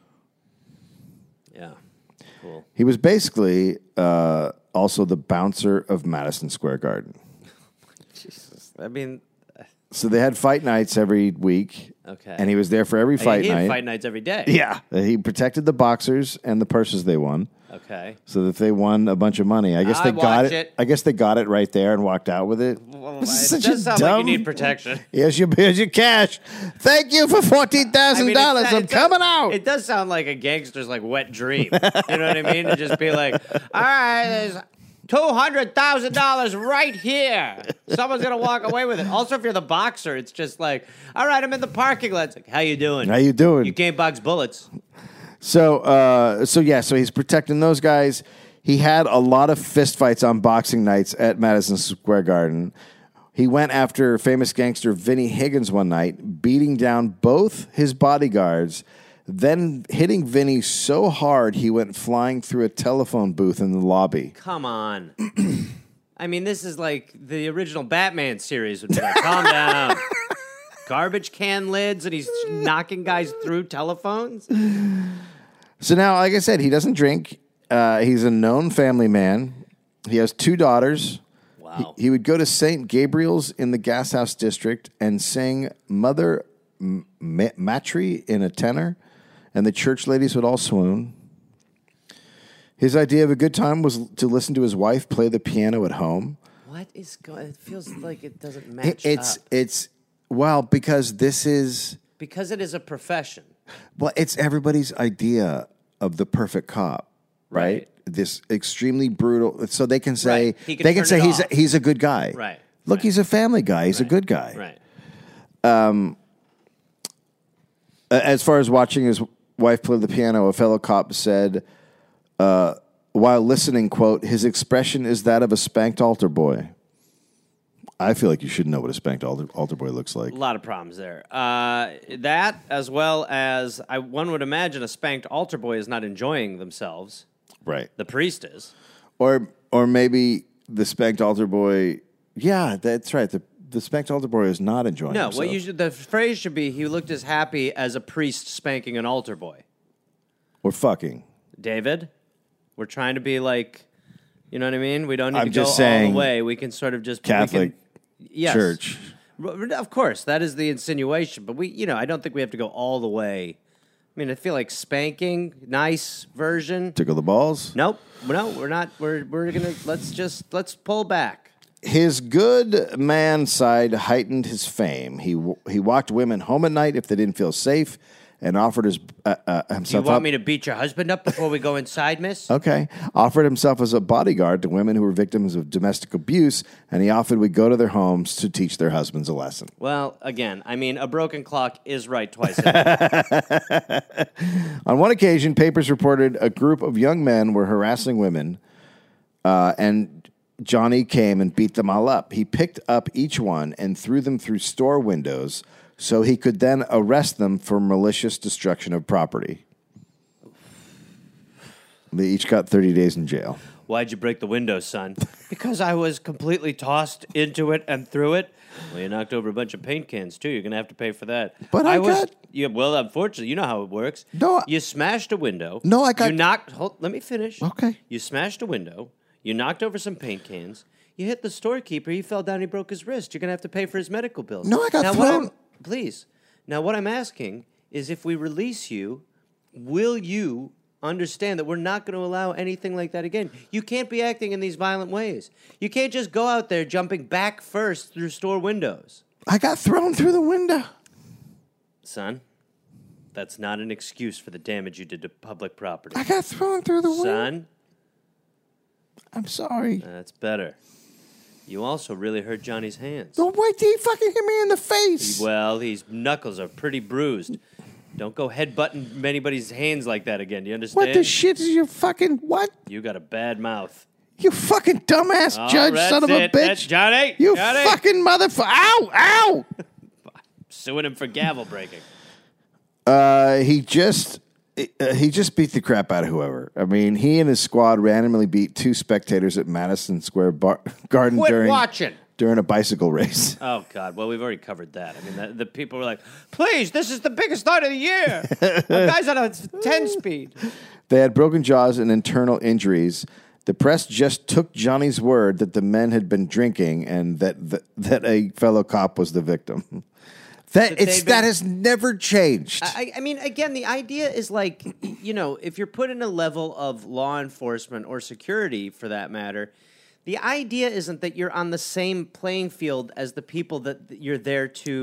Yeah. Cool. He was basically uh, also the bouncer of Madison Square Garden. Jesus. I mean, So they had fight nights every week. Okay. And he was there for every fight he had night. fight nights every day. Yeah. He protected the boxers and the purses they won. Okay. So that they won a bunch of money. I guess I they got watch it. it. I guess they got it right there and walked out with it. Well, This is it such does a sound like you dumb- need protection. Here's your, here's your cash. Thank you for fourteen I thousand mean, it- dollars. I'm it does- coming out. It does sound like a gangster's like wet dream. You know what I mean? To just be like, all right, there's two hundred thousand dollars right here. Someone's gonna walk away with it. Also, if you're the boxer, it's just like, all right, I'm in the parking lot. It's like, how you doing? How you doing? You can't box bullets. So, uh, so yeah, so he's protecting those guys. He had a lot of fistfights on boxing nights at Madison Square Garden. He went after famous gangster Vinnie Higgins one night, beating down both his bodyguards, then hitting Vinnie so hard he went flying through a telephone booth in the lobby. Come on. I mean, this is like the original Batman series would be like, calm down. Garbage can lids, and he's knocking guys through telephones. So now, like I said, he doesn't drink. Uh, he's a known family man. He has two daughters. Wow. He, he would go to Saint Gabriel's in the Gas House District and sing Mother M- M- Matry in a tenor, and the church ladies would all swoon. His idea of a good time was to listen to his wife play the piano at home. What is going? It feels like it doesn't match It, it's up. it's well because this is Because it is a profession. well, it's everybody's idea of the perfect cop, right? Right. This extremely brutal, so they can say Right. He can they can turn say it he's a, off. he's a good guy. Right. Look, Right. he's a family guy. He's a Right. good guy. Right. Uh, As far as watching his wife play the piano, a fellow cop said, uh, while listening, quote, his expression is that of a spanked altar boy. I feel like you should know what a spanked altar, altar boy looks like. A lot of problems there. Uh, that, as well as I, one would imagine a spanked altar boy is not enjoying themselves. Right. The priest is. Or or maybe the spanked altar boy, yeah, that's right. The the spanked altar boy is not enjoying No, himself. what you should, the phrase should be, he looked as happy as a priest spanking an altar boy. Or fucking. David, we're trying to be like, you know what I mean? We don't need I'm to go just all saying the way. We can sort of just... we Catholic can- yes. church. R- Of course, that is the insinuation, but we, you know, I don't think we have to go all the way. I mean, I feel like spanking, nice version. Tickle the balls. Nope, no, we're not. We're we're gonna let's just let's pull back. His good man side heightened his fame. He he walked women home at night if they didn't feel safe, and offered his uh, uh, Do you himself want up. me to beat your husband up before we go inside, miss? Okay. Offered himself as a bodyguard to women who were victims of domestic abuse, and he offered we go to their homes to teach their husbands a lesson. Well, again, I mean, a broken clock is right twice a day. On one occasion, papers reported a group of young men were harassing women, uh, and Johnny came and beat them all up. He picked up each one and threw them through store windows so he could then arrest them for malicious destruction of property. They each got thirty days in jail. Why'd you break the window, son? Because I was completely tossed into it and through it. Well, you knocked over a bunch of paint cans, too. You're going to have to pay for that. But I was, got- Yeah, well, unfortunately, you know how it works. No, I- You smashed a window. No, I got- You knocked... Hold, let me finish. Okay. You smashed a window. You knocked over some paint cans. You hit the storekeeper. He fell down. He broke his wrist. You're going to have to pay for his medical bills. No, I got now, what thrown- I'm- Please. Now, what I'm asking is if we release you, will you understand that we're not going to allow anything like that again? You can't be acting in these violent ways. You can't just go out there jumping back first through store windows. I got thrown through the window. Son, that's not an excuse for the damage you did to public property. I got thrown through the window. Son, I'm sorry. that's better. You also really hurt Johnny's hands. Don't wait till he fucking hit me in the face. Well, these knuckles are pretty bruised. Don't go headbutting anybody's hands like that again. Do you understand? What the shit is your fucking what? You got a bad mouth. You fucking dumbass Oh, judge, that's son of a it. That's bitch. Johnny, You Johnny. fucking motherfucker. Ow, ow. Suing him for gavel breaking. Uh, he just uh, he just beat the crap out of whoever. I mean, he and his squad randomly beat two spectators at Madison Square Bar- Garden Quit during watching. during a bicycle race. Oh, God. Well, we've already covered that. I mean, the, the people were like, please, this is the biggest night of the year. The guy's on a ten speed. They had broken jaws and internal injuries. The press just took Johnny's word that the men had been drinking and that that, that a fellow cop was the victim. That That it's they've been- that has never changed. I, I mean, again, the idea is like, you know, if you're put in a level of law enforcement or security, for that matter, the idea isn't that you're on the same playing field as the people that you're there to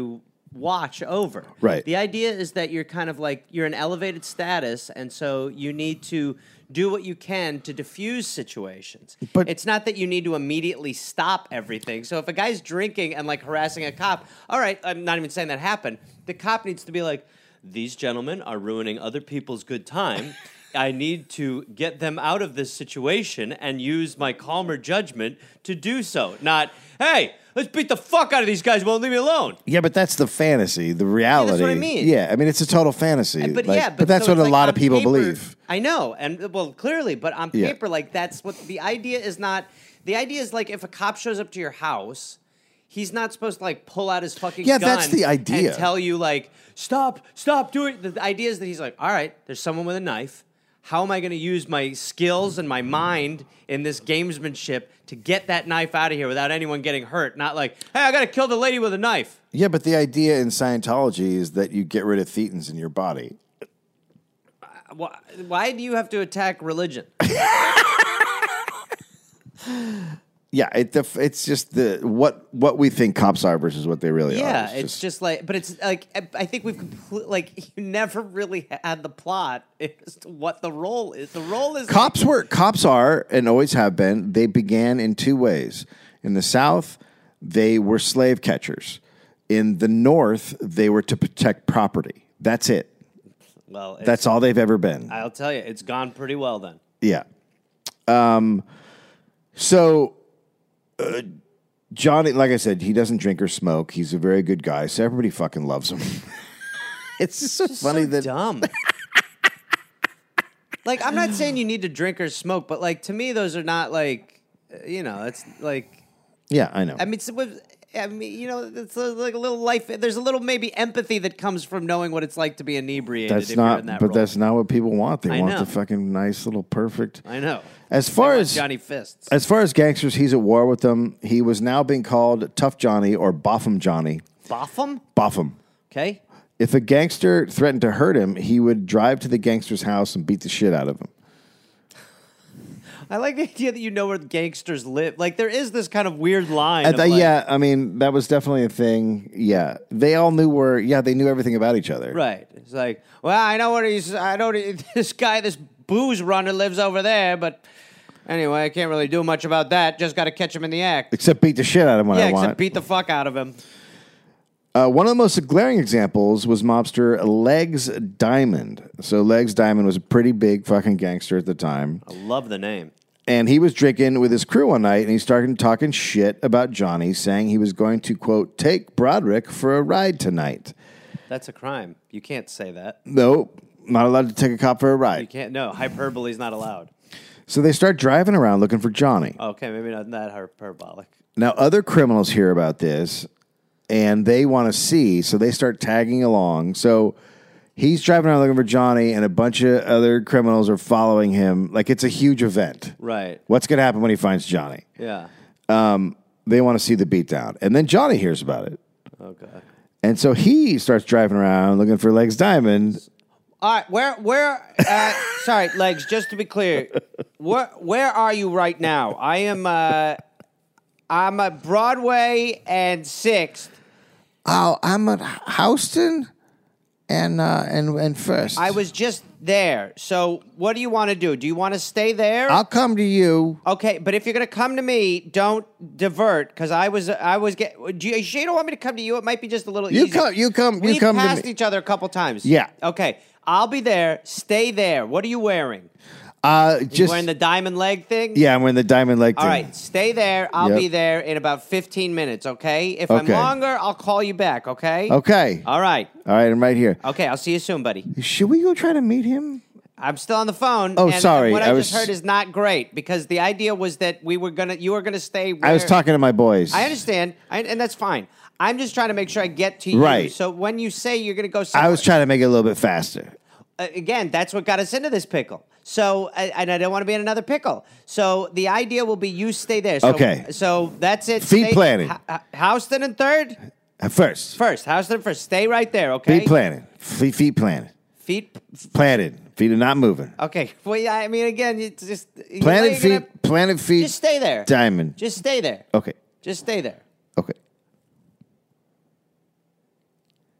watch over. Right. The idea is that you're kind of like you're in elevated status, and so you need to do what you can to diffuse situations. But it's not that you need to immediately stop everything. So if a guy's drinking and like harassing a cop, all right, I'm not even saying that happened. The cop needs to be like, these gentlemen are ruining other people's good time. I need to get them out of this situation and use my calmer judgment to do so. Not, hey, let's beat the fuck out of these guys. Won't leave me alone. Yeah, but that's the fantasy, the reality. Yeah, that's what I mean. Yeah, I mean, it's a total fantasy. But like, yeah, but, but that's so what a like lot of on people paper- believe. I know, and well, clearly, but on Yeah. paper, like that's what the idea is. Not the idea is like if a cop shows up to your house, he's not supposed to like pull out his fucking Yeah, gun that's the idea. and tell you like stop, stop doing. The, the idea is that he's like, all right, there's someone with a knife. How am I going to use my skills and my mind in this gamesmanship to get that knife out of here without anyone getting hurt? Not like, hey, I got to kill the lady with a knife. Yeah, but the idea in Scientology is that you get rid of thetans in your body. Why, why do you have to attack religion? Yeah, it, the, it's just the what what we think cops are versus what they really Yeah, are. it's just, like, but it's like I, I think we've complete, like you never really had the plot as to what the role is. The role is Cops were cops are and always have been. They began in two ways. In the South, they were slave catchers. In the North, they were to protect property. That's it. Well, it's, That's all they've ever been. I'll tell you, it's gone pretty well then. Yeah. Um. So, uh, Johnny, like I said, he doesn't drink or smoke. He's a very good guy, so everybody fucking loves him. It's just so It's funny so that dumb. Like, I'm not saying you need to drink or smoke, but like to me, those are not like, uh, you know, it's like. Yeah, I know. I mean, it's, I mean, you know, it's like a little life. There's a little maybe empathy that comes from knowing what it's like to be inebriated. That's if not, you're in that but role. that's not what people want. They I want know. the fucking nice little perfect. I know. As far They want as Johnny Fists. as far as gangsters, he's at war with them. He was now being called Tough Johnny or Boffum Johnny. Boffum? Boffum. Okay. If a gangster threatened to hurt him, he would drive to the gangster's house and beat the shit out of him. I like the idea that you know where gangsters live. Like, there is this kind of weird line. At of the- like- yeah, I mean, that was definitely a thing. Yeah. They all knew where, yeah, they knew everything about each other. Right. It's like, well, I know what he's, I know this guy, this booze runner lives over there, but anyway, I can't really do much about that. Just got to catch him in the act. Except beat the shit out of him when Yeah, I except want. beat the fuck out of him. Uh, one of the most glaring examples was mobster Legs Diamond. So Legs Diamond was a pretty big fucking gangster at the time. I love the name. And he was drinking with his crew one night, and he started talking shit about Johnny, saying he was going to, quote, take Broderick for a ride tonight. That's a crime. You can't say that. No, not allowed to take a cop for a You ride. can't. No, hyperbole is not allowed. So they start driving around looking for Johnny. Okay, maybe not that hyperbolic. Now, other criminals hear about this, and they want to see, so they start tagging along. So he's driving around looking for Johnny, and a bunch of other criminals are following him. Like, it's a huge event. Right. What's going to happen when he finds Johnny? Yeah. They want to see the beatdown. And then Johnny hears about it. Oh, God. And so he starts driving around looking for Legs Diamond. All right, where, where, uh, sorry, Legs, just to be clear, where, where are you right now? I am, uh, I'm at Broadway and sixth. Oh, I'm at Houston and uh, and and First. I was just there. So what do you want to do? Do you want to stay there? I'll come to you. Okay, but if you're gonna come to me, don't divert because I was I was get. Do you, you don't want me to come to you? It might be just a little You easier. come- you come- you We've come to passed me. each other a couple times. Yeah. Okay, I'll be there. Stay there. What are you wearing? Uh, You just wearing the diamond leg thing? yeah, I'm wearing the diamond leg. All thing. right, stay there. I'll Yep. be there in about fifteen minutes. Okay. If I'm Okay. longer, I'll call you back. Okay. Okay. All right. All right, I'm right here. Okay. I'll see you soon, buddy. Should we go try to meet him? I'm still on the phone. Oh, and sorry, What I, I just was- heard is not great because the idea was that we were gonna, you were gonna stay. Where, I was talking to my boys. I understand, I, and that's fine. I'm just trying to make sure I get to you. Right. So when you say you're gonna go, somewhere, I was trying to make it a little bit faster. uh, again, that's what got us into this pickle. So, I, and I don't want to be in another pickle. So the idea will be you stay there. So, Okay. So that's it. Feet Stay- planted. Ho- Ho- Houston and third. At first, First, Houston first. Stay right there. Okay. feet planted. Feet, feet planted. Feet. Planted. Feet are not moving. Okay. Well, yeah, I mean, again, it's just you know, Planted you're feet. gonna- Planted feet. Just stay there. Diamond. Just stay there. Okay. Just stay there. Okay.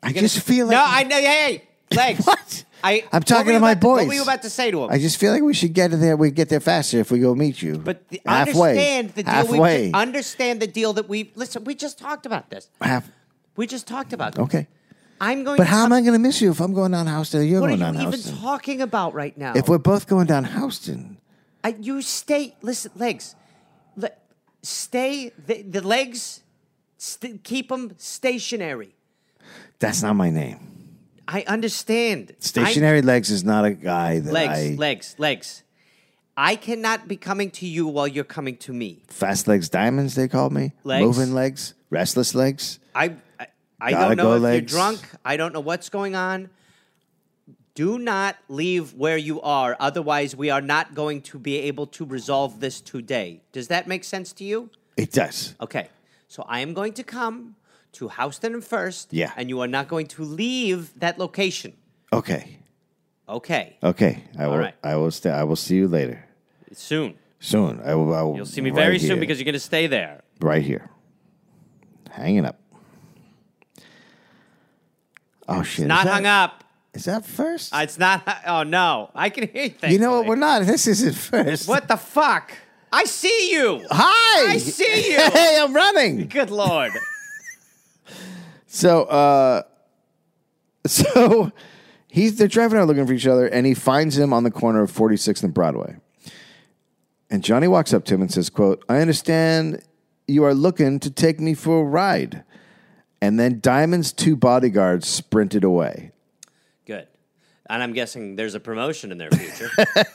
I gonna, just feel like... No, I know. Hey, Legs. What? I, I'm talking to what my about, boys. What were you about to say to him? I just feel like we should get there. We get there faster if we go meet you. But the, halfway. understand the deal. Halfway. We understand the deal that we listen. We just talked about this. Half. We just talked about this. Okay. I'm going. But to how come, am I going to miss you if I'm going down Houston? You're What are going you down even Houston. talking about right now? If we're both going down Houston, I, you stay. Listen, Legs. Le, stay. The, the legs. St- keep them stationary. that's not my name. I understand. Stationary Legs is not a guy that Legs, I... legs, legs. I cannot be coming to you while you're coming to me. Fast Legs Diamonds, they call me. Legs. Moving Legs. Restless Legs. I, I, I Gotta don't know go, if legs. you're drunk. I don't know what's going on. Do not leave where you are. Otherwise, we are not going to be able to resolve this today. Does that make sense to you? It does. Okay. So I am going to come to Houston and First. Yeah. And you are not going to leave that location. Okay. Okay. Okay. I will. right. I will stay. I will see you later. Soon. Soon. I will. I will You'll see me right very here. soon because you're going to stay there. Right here. Hanging up. Oh shit! Not is that, hung up. Is that first? Uh, It's not. Oh, no. I can hear you. you know what? thankfully. We're not. This isn't first. What the fuck? I see you. Hi. I see you. Hey, I'm running. Good Lord. So, uh, so he's they're driving out looking for each other, and he finds him on the corner of forty-sixth and Broadway. And Johnny walks up to him and says, "Quote: I understand you are looking to take me for a ride." And then Diamond's two bodyguards sprinted away. Good. And I'm guessing there's a promotion in their future.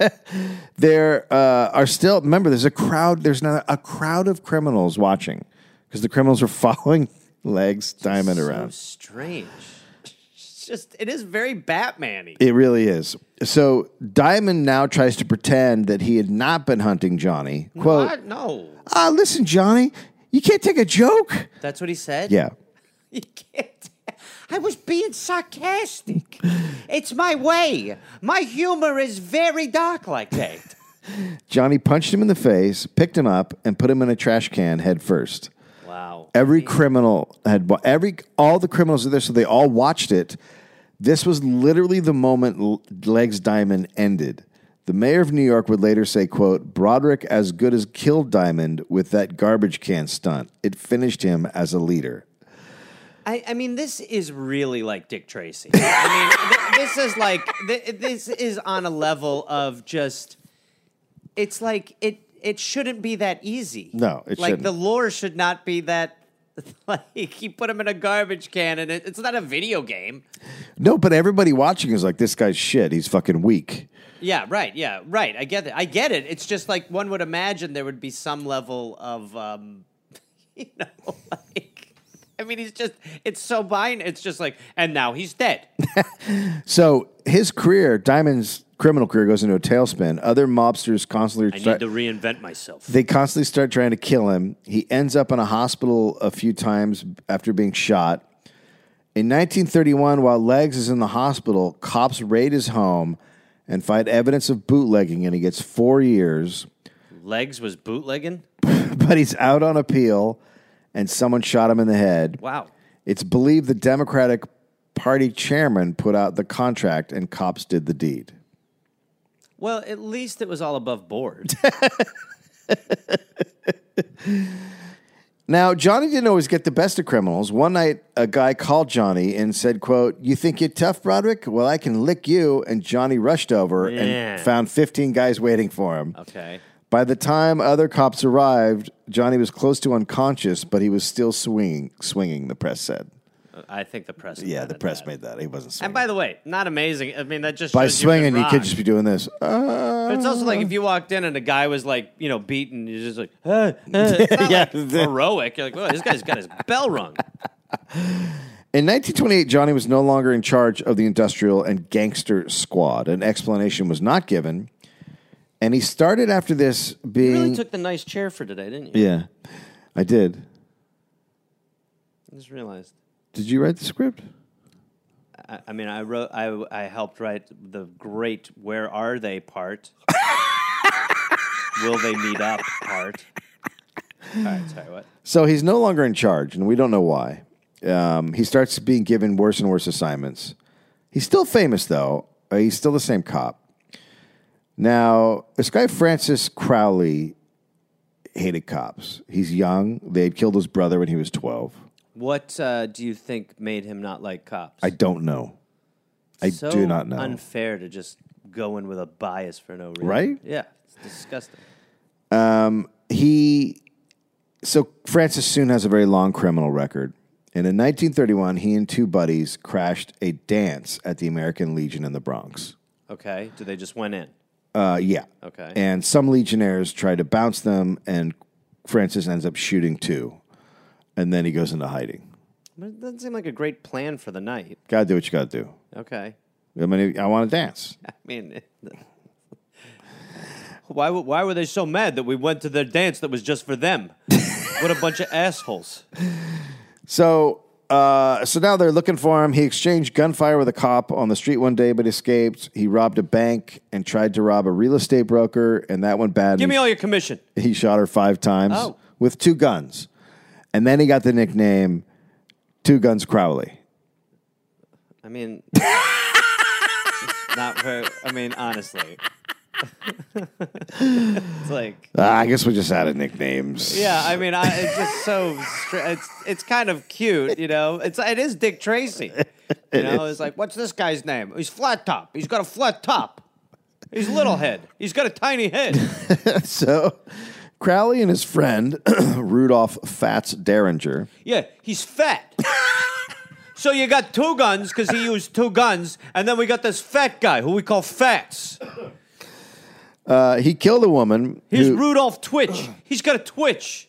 There uh, are still remember. There's a crowd. There's not a crowd of criminals watching because the criminals are following Legs Diamond so around. strange. It's just, it is very Batman-y. It really is. So Diamond now tries to pretend that he had not been hunting Johnny. Quote, What? No. ah, listen, Johnny, you can't take a joke. That's what he said? Yeah. You can't. I was being sarcastic. It's my way. My humor is very dark like that. Johnny punched him in the face, picked him up, and put him in a trash can head first. Wow. Every criminal had, every all the criminals are there, so they all watched it. This was literally the moment Legs Diamond ended. The mayor of New York would later say, quote, Broderick as good as killed Diamond with that garbage can stunt. It finished him as a leader. I, I mean, this is really like Dick Tracy. I mean, th- this is like, th- this is on a level of just, it's like, it it shouldn't be that easy. No, it like shouldn't. the lore should not be that, like, you put him in a garbage can and it, it's not a video game. No, but everybody watching is like, this guy's shit. He's fucking weak. Yeah, right, yeah, right. I get it. I get it. It's just like one would imagine there would be some level of, um, you know, like, I mean, he's just, it's so binary. It's just like, and now he's dead. So his career, Diamond's criminal career, goes into a tailspin. Other mobsters constantly I try- need to reinvent myself. they constantly start trying to kill him. He ends up in a hospital a few times after being shot. In nineteen thirty-one, while Legs is in the hospital, cops raid his home and find evidence of bootlegging, and he gets four years. Legs was bootlegging? But he's out on appeal, and someone shot him in the head. Wow. It's believed the Democratic Party chairman put out the contract, and cops did the deed. Well, at least it was all above board. Now, Johnny didn't always get the best of criminals. One night, a guy called Johnny and said, quote, you think you're tough, Broderick? Well, I can lick you. And Johnny rushed over Yeah. and found fifteen guys waiting for him. Okay. By the time other cops arrived, Johnny was close to unconscious, but he was still swinging, swinging, the press said. I think the press. Yeah, the invented press that. made that. He wasn't swinging. And by the way, not amazing. I mean, that just By shows you swinging, can you rock. could just be doing this. Uh, But it's also like if you walked in and a guy was like, you know, beaten, you're just like, uh, uh. It's not Yeah. like heroic. You're like, well, this guy's got his bell rung. In nineteen twenty-eight, Johnny was no longer in charge of the industrial and gangster squad. An explanation was not given. And he started after this being... You really took the nice chair for today, didn't you? Yeah, I did. I just realized. Did you write the script? I, I mean, I wrote. I I helped write the great "Where are they?" part. Will they meet up? Part. All right, sorry. What? So he's no longer in charge, and we don't know why. Um, he starts being given worse and worse assignments. He's still famous, though. Uh, he's still the same cop. Now, this guy, Francis Crowley, hated cops. He's young. They had killed his brother when he was twelve. What uh, do you think made him not like cops? I don't know. I so do not know. Unfair to just go in with a bias for no reason. Right? Yeah, it's disgusting. Um, he, so Francis soon has a very long criminal record. And in nineteen thirty-one, he and two buddies crashed a dance at the American Legion in the Bronx. Okay, so they just went in. Uh, yeah. Okay. And some legionnaires tried to bounce them, and Francis ends up shooting two. And then he goes into hiding. But it doesn't seem like a great plan for the night. Gotta do what you gotta do. Okay. I mean, I want to dance. I mean, why, w- why were they so mad that we went to their dance that was just for them? What a bunch of assholes. So, uh, so now they're looking for him. He exchanged gunfire with a cop on the street one day, but escaped. He robbed a bank and tried to rob a real estate broker, and that went bad. Give me he, all your commission. He shot her five times Oh. with two guns. And then he got the nickname Two Guns Crowley. I mean, not very, I mean, honestly. It's like, Uh, I guess we just added nicknames. yeah, I mean, I, it's just so, str- it's it's kind of cute, you know? It's It is Dick Tracy. You know, it's like, what's this guy's name? He's Flat Top. He's got a flat top. He's Little Head. He's got a tiny head. So Crowley and his friend, Rudolph Fats Derringer. Yeah, he's fat. So you got two guns because he used two guns, and then we got this fat guy who we call Fats. Uh, he killed a woman. He's who, Rudolph Twitch. He's got a twitch.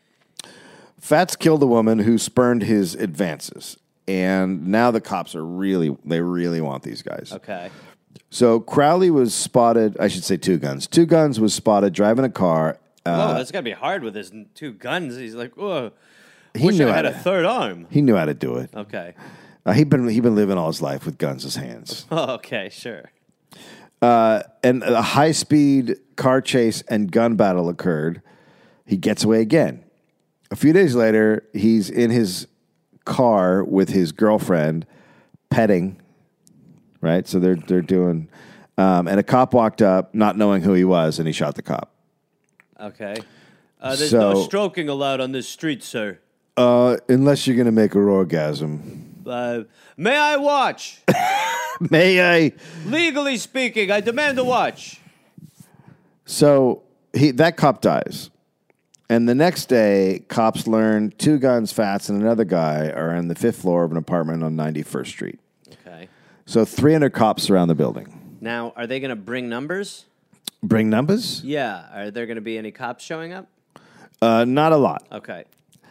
Fats killed a woman who spurned his advances. And now the cops are really, they really want these guys. Okay. So Crowley was spotted, I should say two guns. Two guns was spotted driving a car. Whoa, Uh, that's got to be hard with his n- two guns. He's like, oh, He wish knew I how had to- a third arm. he knew how to do it. Okay. Uh, he'd been he'd been living all his life with guns in his hands. Oh, okay, sure. Uh, and a high speed car chase and gun battle occurred. He gets away again. A few days later, he's in his car with his girlfriend, petting. Right, so they're they're doing, um, and a cop walked up, not knowing who he was, and he shot the cop. Okay. Uh, there's no So- stroking allowed on this street, sir. Uh, unless you're gonna make her orgasm. Uh, may I watch? May I? Legally speaking, I demand a watch. So he that cop dies. And the next day, cops learn two guns, Fats, and another guy are on the fifth floor of an apartment on ninety-first Street. Okay. So three hundred cops surround the building. Now, are they going to bring numbers? Bring numbers? Yeah. Are there going to be any cops showing up? Uh, not a lot. Okay.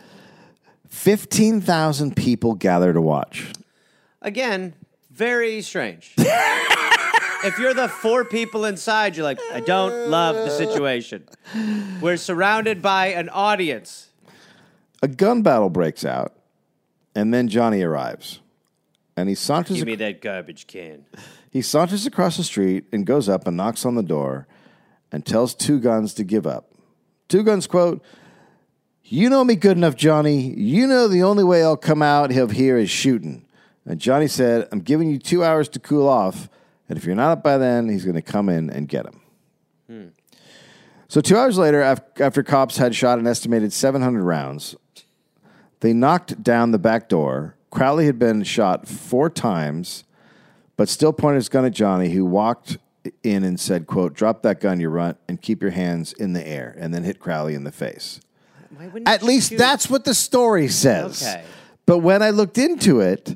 fifteen thousand people gather to watch. Again, very strange. If you're the four people inside, you're like, I don't love the situation. We're surrounded by an audience. A gun battle breaks out, and then Johnny arrives. And he saunters, Give me ac- that garbage can. he saunters across the street and goes up and knocks on the door and tells Two Guns to give up. Two Guns, quote, "You know me good enough, Johnny. You know the only way I'll come out of here is shooting." And Johnny said, "I'm giving you two hours to cool off, and if you're not up by then, he's going to come in and get him." Hmm. So two hours later, af- after cops had shot an estimated seven hundred rounds, they knocked down the back door. Crowley had been shot four times, but still pointed his gun at Johnny, who walked in and said, quote, "Drop that gun, you runt, and keep your hands in the air," and then hit Crowley in the face. Why wouldn't At you least shoot? that's what the story says. Okay. But when I looked into it,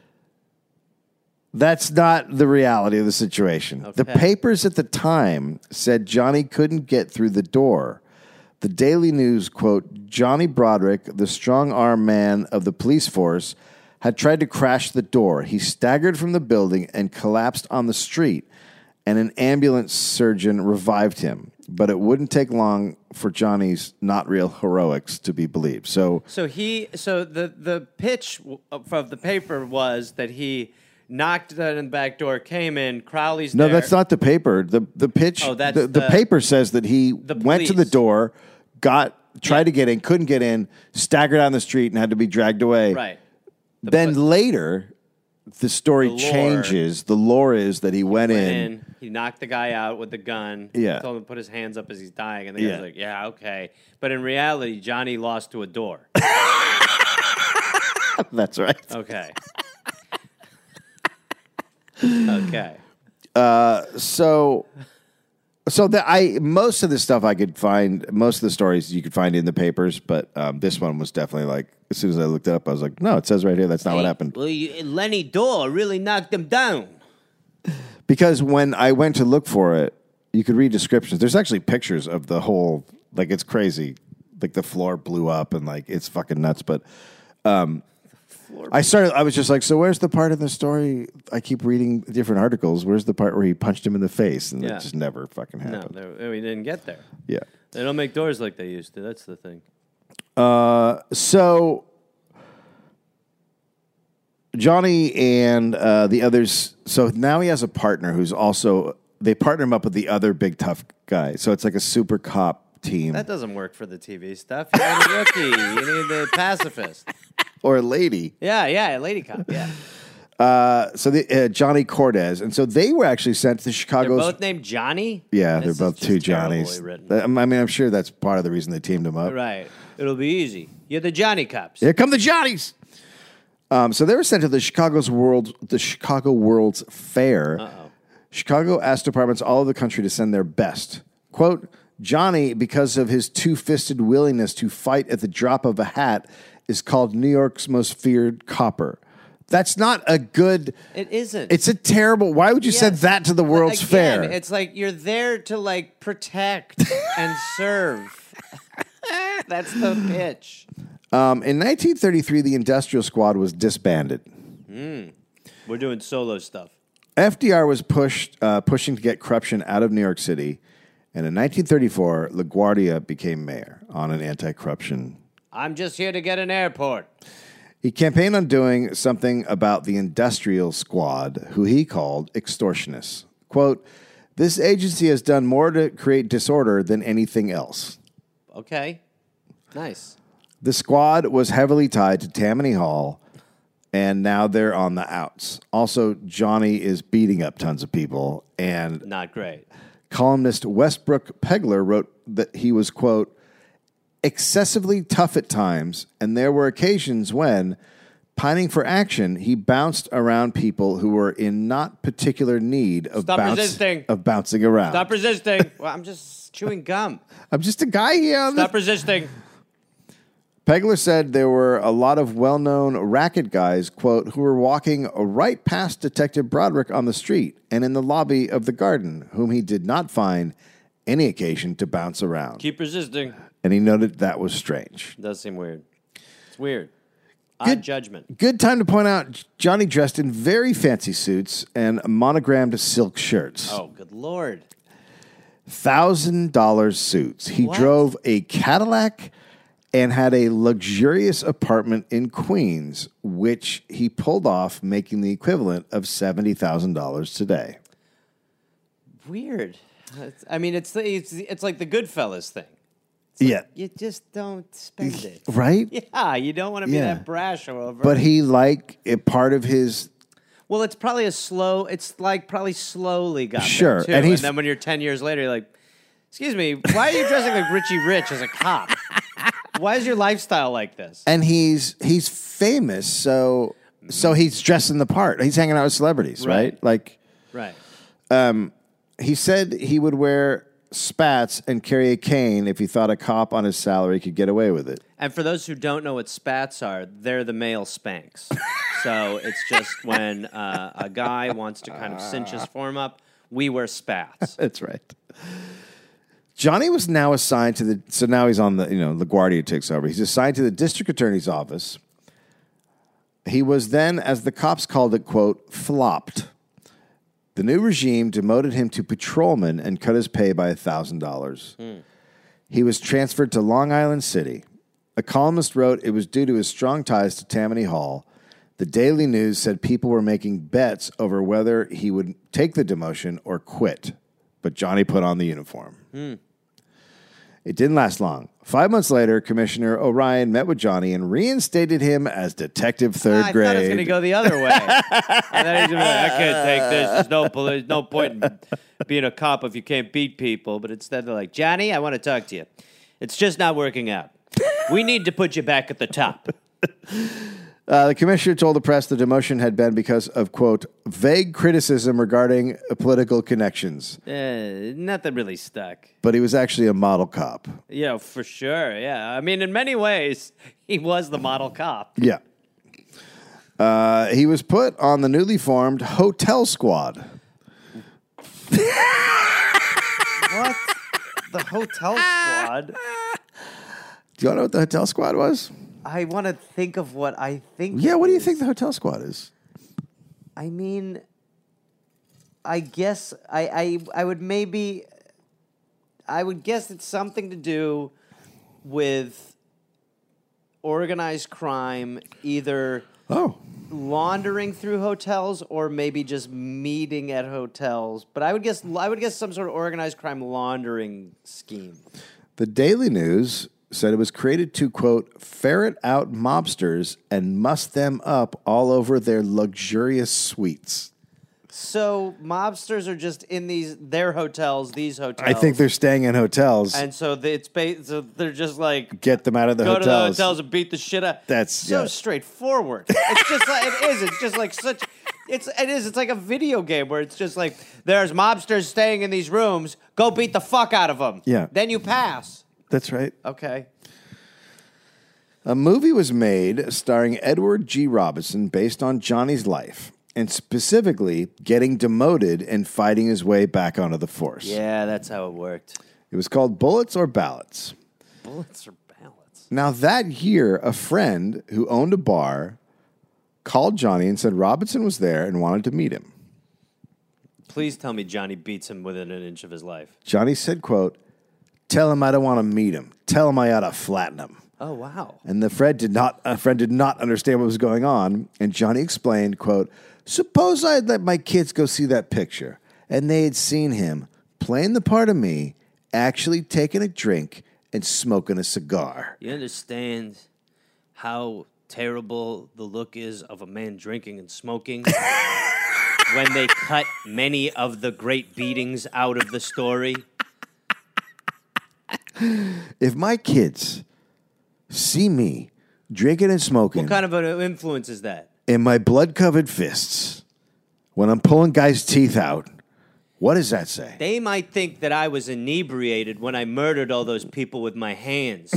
that's not the reality of the situation. The Okay. papers at the time said Johnny couldn't get through the door. The Daily News, quote, "Johnny Broderick, the strong-arm man of the police force, had tried to crash the door. He staggered from the building and collapsed on the street, and an ambulance surgeon revived him. But it wouldn't take long for Johnny's not real heroics to be believed." So So he, so the the pitch w- of the paper was that he knocked on the back door, came in, Crowley's no, there. that's not the paper. The the pitch. Oh, that's the, the the- paper says that he went to the police. door, got tried Yeah. to get in, couldn't get in, staggered down the street, and had to be dragged away. Right. then later, the story The lore. changes. The lore is that he went, Went in. in, he knocked the guy out with the gun. Yeah. Told him to put his hands up as he's dying, and the Yeah. guy's like, "Yeah, okay." But in reality, Johnny lost to a door. That's right. Okay. okay. So, so that I most of the stuff I could find, most of the stories you could find in the papers, but um, this one was definitely like, as soon as I looked it up, I was like, no, it says right here that's not what happened. Well, you, Lenny Dorr really knocked him down. Because when I went to look for it, you could read descriptions. There's actually pictures of the whole, like it's crazy, like the floor blew up and like it's fucking nuts. But um, I started, I was just like, so where's the part in the story? I keep reading different articles. Where's the part where he punched him in the face? And Yeah. it just never fucking No, happened. there- we didn't get there. Yeah. They don't make doors like they used to. That's the thing. Uh, so Johnny and uh, the others. So now he has a partner who's also. They partner him up with the other big tough guy. So it's like a super cop team That doesn't work for the T V stuff. You need a rookie. You need the pacifist. or a lady. Yeah, yeah, lady cop. Yeah, Uh, so the, uh, Johnny Cortez, and so they were actually sent to they're Chicago's. both named Johnny. yeah, This they're is both two just terribly Johnnies. written. Uh, I mean, I'm sure that's part of the reason they teamed him up. Right. It'll be easy. You're the Johnny cops. Here come the Johnnies. Um, so they were sent to the Chicago's World, the Chicago World's Fair. Uh-oh. Chicago asked departments all over the country to send their best. Quote, Johnny, because of his two-fisted willingness to fight at the drop of a hat, is called New York's most feared copper. That's not a good... It isn't. It's a terrible... Why would you send Yes. that to the But World's again, Fair? It's like you're there to like protect and serve. That's the pitch. Um, in nineteen thirty-three, the Industrial Squad was disbanded. We're doing solo stuff. F D R was pushed, uh, pushing to get corruption out of New York City, and in nineteen thirty-four, LaGuardia became mayor on an anti-corruption. I'm just here to get an airport. He campaigned on doing something about the Industrial Squad, who he called extortionists. Quote, this agency has done more to create disorder than anything else. Okay. Nice. The squad was heavily tied to Tammany Hall, and now they're on the outs. Also, Johnny is beating up tons of people, and Not great. columnist Westbrook Pegler wrote that he was, quote, excessively tough at times, and there were occasions when, pining for action, he bounced around people who were in not particular need of, Stop bounce- resisting. of bouncing around. Stop resisting. Well, I'm just chewing gum. I'm just a guy here. On Stop the- resisting. Pegler said there were a lot of well-known racket guys, quote, who were walking right past Detective Broderick on the street and in the lobby of the Garden, whom he did not find any occasion to bounce around. Keep resisting. And he noted that was strange. Does seem weird. It's weird. Good- Odd judgment. Good time to point out Johnny dressed in very fancy suits and monogrammed silk shirts. Oh, good lord. one thousand dollars suits. He What? drove a Cadillac and had a luxurious apartment in Queens, which he pulled off, making the equivalent of seventy thousand dollars today. Weird. It's, I mean, it's, the, it's it's like the Goodfellas thing. Yeah. You just don't spend it. Right? Yeah, you don't want to be Yeah. that brash or over. But he, like, a part of his... well, it's probably a slow. It's like probably slowly got Sure, there too. and And, he's- then when you're ten years later, you're like, excuse me, why are you dressing like Richie Rich as a cop? Why is your lifestyle like this? And he's he's famous, so so he's dressing the part. He's hanging out with celebrities, right? Right. Like, Right. he said he would wear spats and carry a cane if he thought a cop on his salary could get away with it. And for those who don't know what spats are, they're the male Spanx. So it's just when uh, a guy wants to kind of cinch his form up, we wear spats. That's right. Johnny was now assigned to the, so now he's on the, you know, LaGuardia takes over. He's assigned to the district attorney's office. He was then, as the cops called it, quote, flopped. The new regime demoted him to patrolman and cut his pay by one thousand dollars. He was transferred to Long Island City. A columnist wrote it was due to his strong ties to Tammany Hall. The Daily News said people were making bets over whether he would take the demotion or quit. But Johnny put on the uniform. It didn't last long. Five months later, Commissioner Orion met with Johnny and reinstated him as detective third I grade. thought it was going to go the other way. I thought he was gonna be like, I can't take this. There's no, poli- there's no point in being a cop if you can't beat people. But instead, they're like, Johnny, I want to talk to you. It's just not working out. We need to put you back at the top. Uh, the commissioner told the press the demotion had been because of, quote, vague criticism regarding uh, political connections. Uh, nothing really stuck. But he was actually a model cop. Yeah, for sure. Yeah. I mean, in many ways, he was the model cop. Yeah. Uh, he was put on the newly formed Hotel Squad. What? The Hotel Squad? Do you want to know what the Hotel Squad was? I want to think of what I think. Yeah, it what do you is. think the Hotel Squad is? I mean, I guess I, I I would maybe I would guess it's something to do with organized crime, either Oh. laundering through hotels or maybe just meeting at hotels. But I would guess I would guess some sort of organized crime laundering scheme. The Daily News said it was created to, quote, ferret out mobsters and muss them up all over their luxurious suites. So mobsters are just in these their hotels, these hotels. I think they're staying in hotels. and so they, it's ba- so they're just like Get them out of the go hotels. to the hotels and beat the shit out. That's- so yeah. straightforward. It's just like it is. It's just like such. It's it is. It's like a video game where it's just like there's mobsters staying in these rooms. Go beat the fuck out of them. Yeah. Then you pass. That's right. Okay. A movie was made starring Edward G. Robinson based on Johnny's life, and specifically getting demoted and fighting his way back onto the force. Yeah, that's how it worked. It was called Bullets or Ballots. Bullets or ballots? Now, that year, a friend who owned a bar called Johnny and said Robinson was there and wanted to meet him. Please tell me Johnny beats him within an inch of his life. Johnny said, quote, tell him I don't want to meet him. Tell him I ought to flatten him. Oh wow. And the friend did not, a friend did not understand what was going on. And Johnny explained, quote, suppose I had let my kids go see that picture and they had seen him playing the part of me, actually taking a drink and smoking a cigar. You understand how terrible the look is of a man drinking and smoking when they cut many of the great beatings out of the story? If my kids see me drinking and smoking What kind of an influence is that? in my blood-covered fists when I'm pulling guys' teeth out, what does that say? They might think that I was inebriated when I murdered all those people with my hands.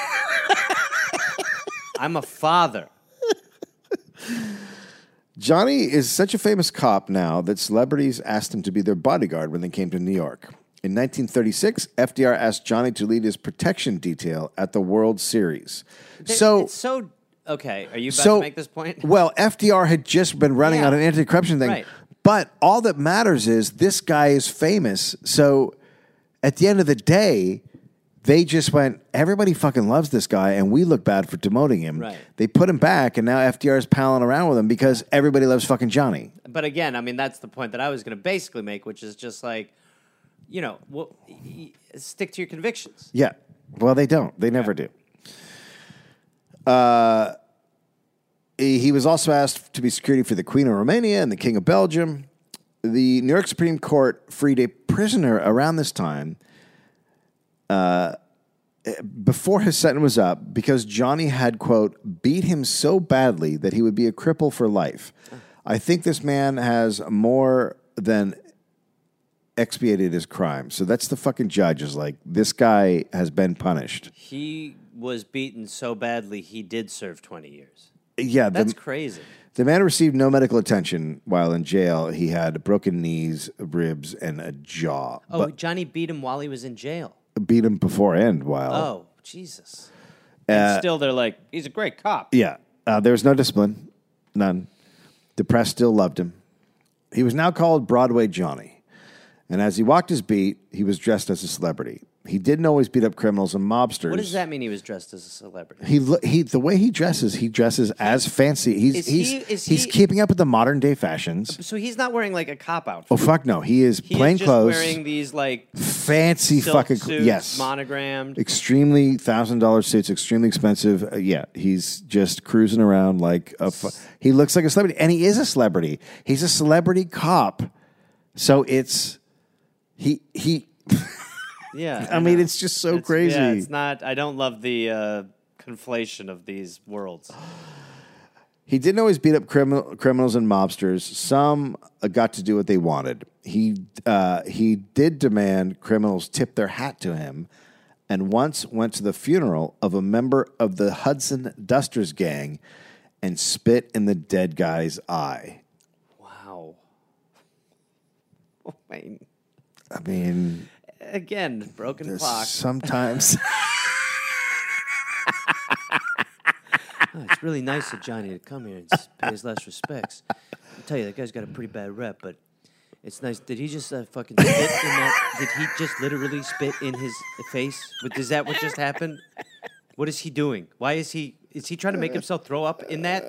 I'm a father. Johnny is such a famous cop now that celebrities asked him to be their bodyguard when they came to New York. In nineteen thirty-six, F D R asked Johnny to lead his protection detail at the World Series. So, it's so okay. Are you about so to make this point? well, F D R had just been running Yeah. on an anti-corruption thing, Right. but all that matters is this guy is famous. So, at the end of the day, they just went, everybody fucking loves this guy, and we look bad for demoting him. Right. They put him back, and now F D R is palling around with him because everybody loves fucking Johnny. But again, I mean, that's the point that I was going to basically make, which is just like, you know, well, y- y- stick to your convictions. Yeah. Well, they don't. They never do. Uh, he he was also asked to be security for the Queen of Romania and the King of Belgium. The New York Supreme Court freed a prisoner around this time uh, before his sentence was up because Johnny had, quote, beat him so badly that he would be a cripple for life. I think this man has more than expiated his crime. So that's the fucking judge is like, this guy has been punished. He was beaten so badly he did serve twenty years. Yeah, That's the, crazy. the man received no medical attention while in jail. He had broken knees, ribs, and a jaw. Oh, But Johnny beat him while he was in jail. beat him before and while. Oh, Jesus. And still, they're like, he's a great cop. Yeah. Uh, there was no discipline. None. The press still loved him. He was now called Broadway Johnny. And as he walked his beat, he was dressed as a celebrity. He didn't always beat up criminals and mobsters. What does that mean? He was dressed as a celebrity. He lo- he the way he dresses, he dresses as fancy. He's Is he's he- is he's he- keeping up with the modern day fashions. So he's not wearing like a cop outfit. Oh fuck no, he is He plain is just clothes, wearing these like fancy silk fucking suits, yes, monogrammed. extremely thousand dollar suits, extremely expensive. Uh, yeah, he's just cruising around like a. Fu- he looks like a celebrity, and he is a celebrity. He's a celebrity cop, so it's he he. Yeah, I mean, know. it's just so It's- crazy. Yeah, it's not. I don't love the uh, conflation of these worlds. He didn't always beat up criminal, criminals and mobsters. Some uh, got to do what they wanted. He uh, he did demand criminals tip their hat to him, and once went to the funeral of a member of the Hudson Dusters gang and spit in the dead guy's eye. Wow. Oh, man. I mean, Again, broken clock. sometimes. Oh, it's really nice of Johnny to come here and s- pay his last respects. I'll tell you, that guy's got a pretty bad rep, but it's nice. Did he just uh, fucking spit in that? Did he just literally spit in his face? But is that what just happened? What is he doing? Why is he? Is he trying to make himself throw up in that?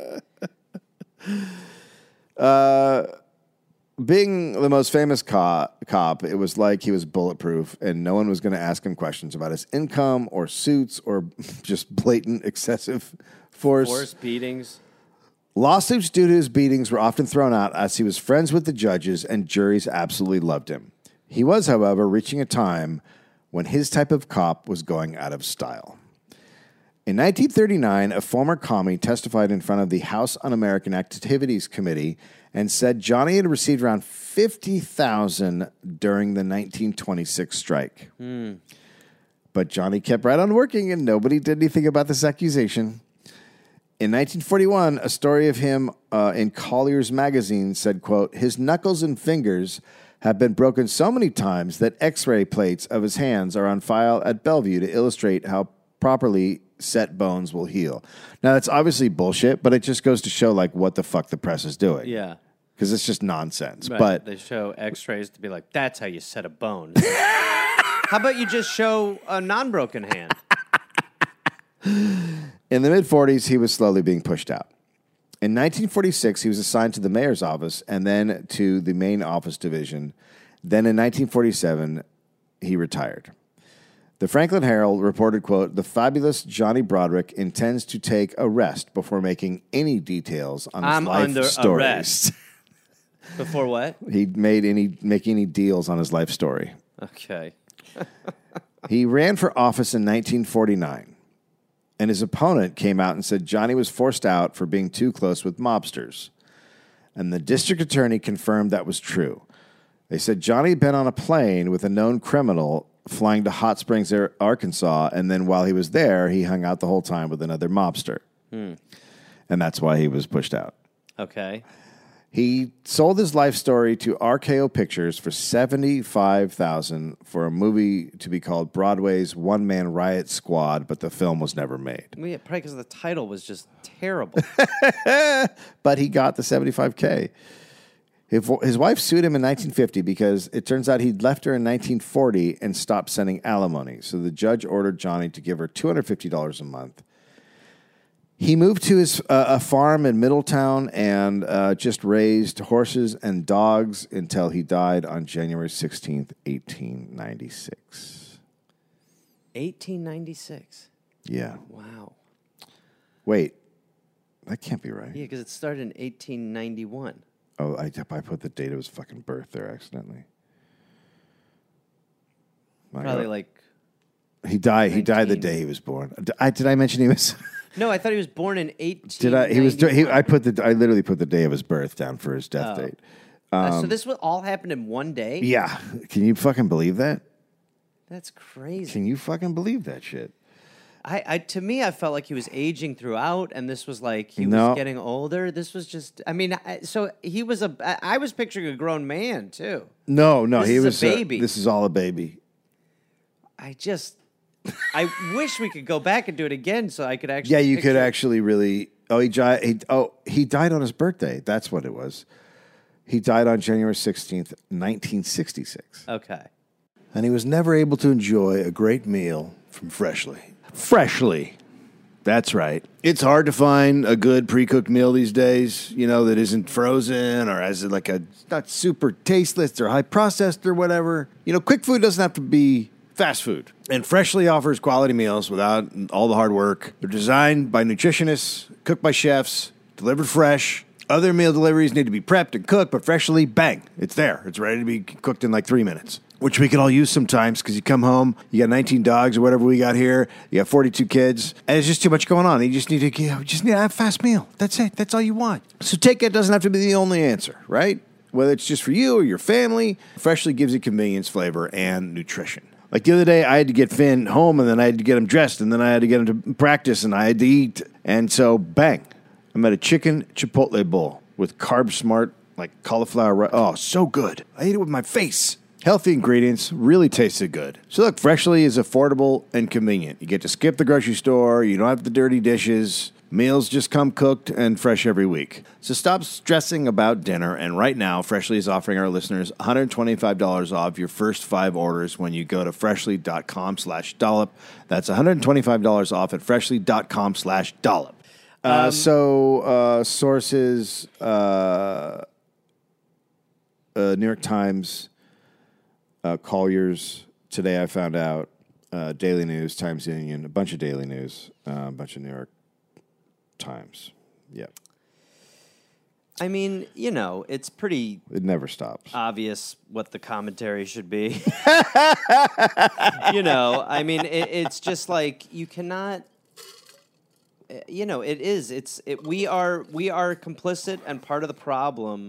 Being the most famous co- cop, it was like he was bulletproof, and no one was going to ask him questions about his income or suits or just blatant excessive force. Force beatings. Lawsuits due to his beatings were often thrown out as he was friends with the judges, and juries absolutely loved him. He was, however, reaching a time when his type of cop was going out of style. In nineteen thirty-nine, a former commie testified in front of the House Un-American Activities Committee and said Johnny had received around fifty thousand dollars during the nineteen twenty-six strike. Hmm. But Johnny kept right on working, and nobody did anything about this accusation. In nineteen forty-one, a story of him uh, in Collier's magazine said, quote, his knuckles and fingers have been broken so many times that x-ray plates of his hands are on file at Bellevue to illustrate how properly set bones will heal. Now, that's obviously bullshit, but it just goes to show, like, what the fuck the press is doing. Yeah. Because it's just nonsense. Right. But They show X-rays to be like, that's how you set a bone. How about you just show a non-broken hand? in the mid-forties, he was slowly being pushed out. In nineteen forty-six, he was assigned to the mayor's office and then to the main office division. Then in nineteen forty-seven, he retired. The Franklin Herald reported, quote, the fabulous Johnny Broderick intends to take a rest before making any details on his I'm life under stories. arrest. Before what? He made any make any deals on his life story. Okay. He ran for office in nineteen forty-nine, and his opponent came out and said Johnny was forced out for being too close with mobsters. And the district attorney confirmed that was true. They said Johnny had been on a plane with a known criminal flying to Hot Springs, Arkansas, and then while he was there, he hung out the whole time with another mobster. Hmm. And that's why he was pushed out. Okay. He sold his life story to R K O Pictures for seventy-five thousand dollars for a movie to be called Broadway's One Man Riot Squad, but the film was never made. Well, yeah, probably because the title was just terrible. But he got the seventy-five K. His his wife sued him in nineteen fifty because it turns out he'd left her in nineteen forty and stopped sending alimony. So the judge ordered Johnny to give her two hundred fifty dollars a month. He moved to his uh, a farm in Middletown and uh, just raised horses and dogs until he died on January sixteenth, eighteen ninety-six. eighteen ninety-six. Yeah. Wow. Wait. That can't be right. Yeah, because it started in eighteen ninety-one. Oh, I, I put the date of his fucking birth there accidentally. My Probably God. like... He died. He died the nineteen. day he was born. Did I, did I mention he was? No, I thought he was born in eighteen ninety-one. Did I? He was. He, I put the. I literally put the day of his birth down for his death Oh. date. Uh, so this was all happened in one day? Yeah. Can you fucking believe that? That's crazy. Can you fucking believe that shit? I, I to me, I felt like he was aging throughout, and this was like he No. was getting older. This was just, I mean, I, so he was a. I, I was picturing a grown man too. No, no. This he is a was baby. this is all a baby. I just, I wish we could go back and do it again, so I could actually. Yeah, you could picture- actually really. Oh, he died. He, oh, he died on his birthday. That's what it was. He died on January sixteenth, nineteen sixty-six. Okay. and he was never able to enjoy a great meal from Freshly. Freshly. That's right. It's hard to find a good pre-cooked meal these days, you know, that isn't frozen or has like a not super tasteless or high processed or whatever. You know, quick food doesn't have to be fast food. And Freshly offers quality meals without all the hard work. They're designed by nutritionists, cooked by chefs, delivered fresh. Other meal deliveries need to be prepped and cooked, but Freshly, bang, it's there. It's ready to be cooked in like three minutes. Which we could all use sometimes because you come home, you got nineteen dogs or whatever we got here, you got forty-two kids, and it's just too much going on. You just need to you know, just need to have a fast meal. That's it. That's all you want. So takeout doesn't have to be the only answer, right? Whether it's just for you or your family, Freshly gives you convenience, flavor, and nutrition. Like the other day, I had to get Finn home, and then I had to get him dressed, and then I had to get him to practice, and I had to eat. And so, bang, I'm at a chicken chipotle bowl with Carb Smart, like cauliflower. Oh, so good. I ate it with my face. Healthy ingredients, really tasted good. So look, Freshly is affordable and convenient. You get to skip the grocery store. You don't have the dirty dishes. Meals just come cooked and fresh every week. So stop stressing about dinner. And right now, Freshly is offering our listeners one hundred twenty-five dollars off your first five orders when you go to freshly.com slash dollop. That's one hundred twenty-five dollars off at freshly.com slash dollop. Uh, um, so uh, sources, uh, uh, New York Times... Uh, Collier's, today I found out, uh, Daily News, Times Union, a bunch of Daily News, uh, a bunch of New York Times. Yep. I mean, you know, it's pretty... It never stops. Obvious what the commentary should be. You know, I mean, it, it's just like, you cannot... You know, it is. It's it, we are we are complicit and part of the problem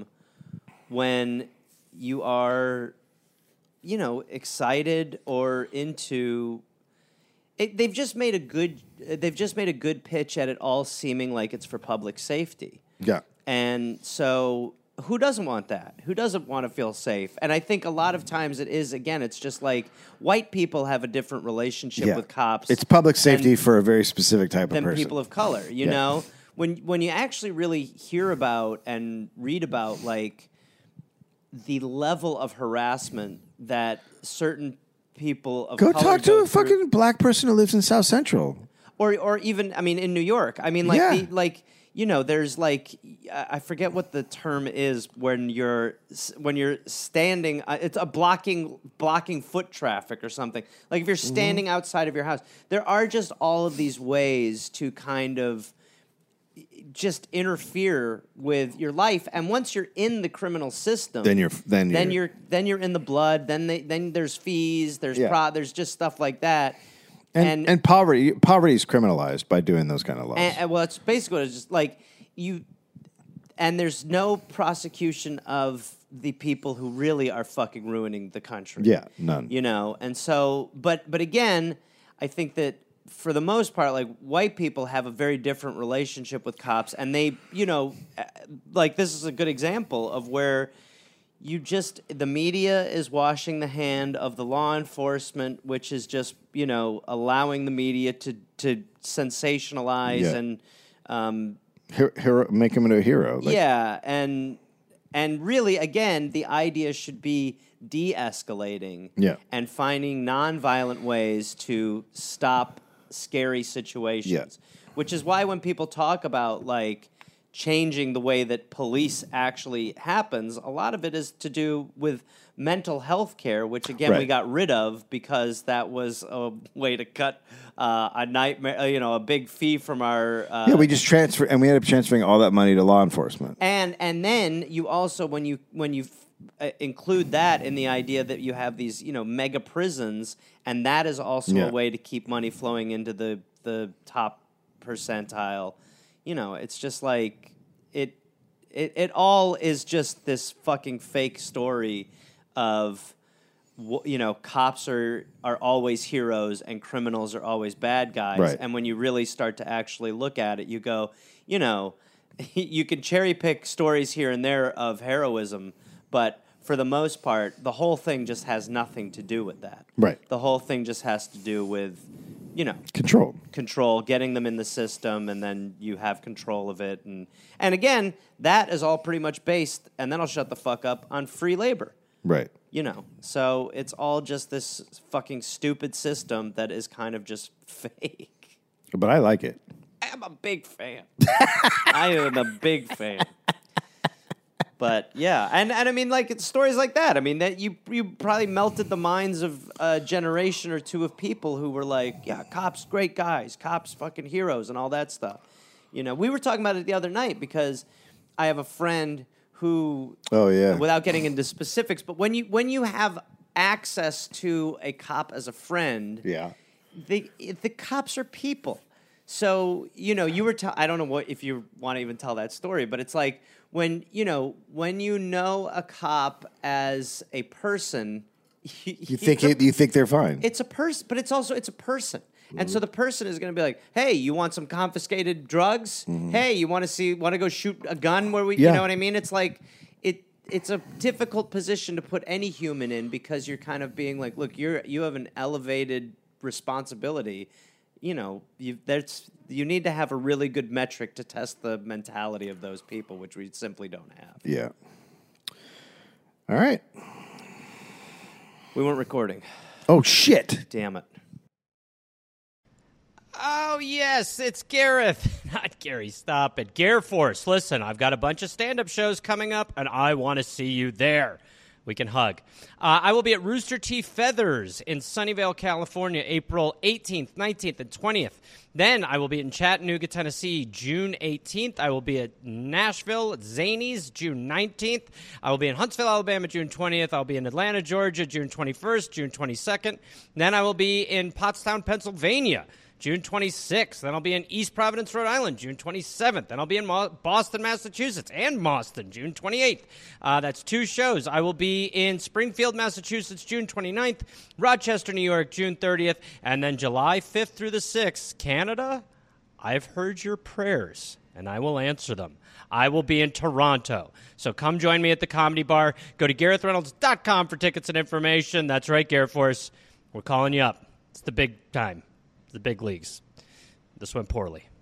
when you are... you know, excited or into it, they've just made a good they've just made a good pitch at it all seeming like it's for public safety. Yeah. And so who doesn't want that? Who doesn't want to feel safe? And I think a lot of times it is, again, it's just like white people have a different relationship yeah. with cops. It's public safety than, for a very specific type of than person. people of color, you yeah. know? When when you actually really hear about and read about like the level of harassment that certain people of go color talk to go a through, fucking black person who lives in South Central, or or even I mean in New York. I mean like yeah. the, like you know there's like I forget what the term is when you're when you're standing. Uh, it's a blocking blocking foot traffic or something. Like if you're standing mm-hmm. outside of your house, there are just all of these ways to kind of just interfere with your life, and once you're in the criminal system, then you're then you're then you're, then you're in the blood. Then they, then there's fees, there's yeah. pro, there's just stuff like that, and and, and poverty poverty is criminalized by doing those kind of laws. and, and well, it's basically it's just like you, and there's no prosecution of the people who really are fucking ruining the country. Yeah, none. You know, and so, but but again, I think that. For the most part, like, white people have a very different relationship with cops, and they, you know, like, this is a good example of where you just, the media is washing the hand of the law enforcement, which is just, you know, allowing the media to, to sensationalize yeah. and... Um, hero, make him into a hero. Like. Yeah, and and really, again, the idea should be de-escalating yeah. and finding nonviolent ways to stop scary situations, yeah. which is why when people talk about like changing the way that police actually happens, a lot of it is to do with mental health care, which again right. we got rid of because that was a way to cut uh, a nightmare, uh, you know, a big fee from our. Uh, yeah, we just transfer, and we ended up transferring all that money to law enforcement. And and then you also when you when you. Uh, include that in the idea that you have these, you know, mega prisons, and that is also yeah. a way to keep money flowing into the the top percentile. You know, it's just like it it it all is just this fucking fake story of you know, cops are are always heroes and criminals are always bad guys. Right. And when you really start to actually look at it, you go, you know, you can cherry pick stories here and there of heroism. But for the most part, the whole thing just has nothing to do with that. Right. The whole thing just has to do with, you know, control, control, getting them in the system, and then you have control of it. And and again, that is all pretty much based, and then I'll shut the fuck up, on free labor. Right. You know, so it's all just this fucking stupid system that is kind of just fake. But I like it. I'm a big fan. I am a big fan. But yeah, and, and I mean, like it's stories like that. I mean, that you you probably melted the minds of a generation or two of people who were like, yeah, cops, great guys, cops, fucking heroes, and all that stuff. You know, we were talking about it the other night because I have a friend who, oh yeah, without getting into specifics, but when you when you have access to a cop as a friend, yeah, the the cops are people. So, you know, you were, t- I don't know what, if you want to even tell that story, but it's like when, you know, when you know a cop as a person, you, you think it, you think they're fine. It's a person, but it's also, it's a person. Mm-hmm. And so the person is going to be like, hey, you want some confiscated drugs? Mm-hmm. Hey, you want to see, want to go shoot a gun where we, yeah. you know what I mean? It's like, it, it's a difficult position to put any human in because you're kind of being like, look, you're, you have an elevated responsibility. You know, you, there's, you need to have a really good metric to test the mentality of those people, which we simply don't have. Yeah. All right. We weren't recording. Oh, shit. Damn it. Oh, yes, it's Gareth. Not Gary, stop it. Gare Force, listen, I've got a bunch of stand-up shows coming up, and I want to see you there. We can hug. Uh, I will be at Rooster Teeth Feathers in Sunnyvale, California, April eighteenth, nineteenth, and twentieth. Then I will be in Chattanooga, Tennessee, June eighteenth. I will be at Nashville at Zanies, June nineteenth. I will be in Huntsville, Alabama, June twentieth. I'll be in Atlanta, Georgia, June twenty-first, June twenty-second. Then I will be in Pottstown, Pennsylvania, June twenty-sixth. Then I'll be in East Providence, Rhode Island, June twenty-seventh. Then I'll be in Mo- Boston, Massachusetts, and Boston, June twenty-eighth. Uh, that's two shows. I will be in Springfield, Massachusetts, June twenty-ninth. Rochester, New York, June thirtieth. And then July fifth through the sixth, Canada, I've heard your prayers, and I will answer them. I will be in Toronto. So come join me at the Comedy Bar. Go to gareth reynolds dot com for tickets and information. That's right, Gare Force. We're calling you up. It's the big time. The big leagues. This went poorly.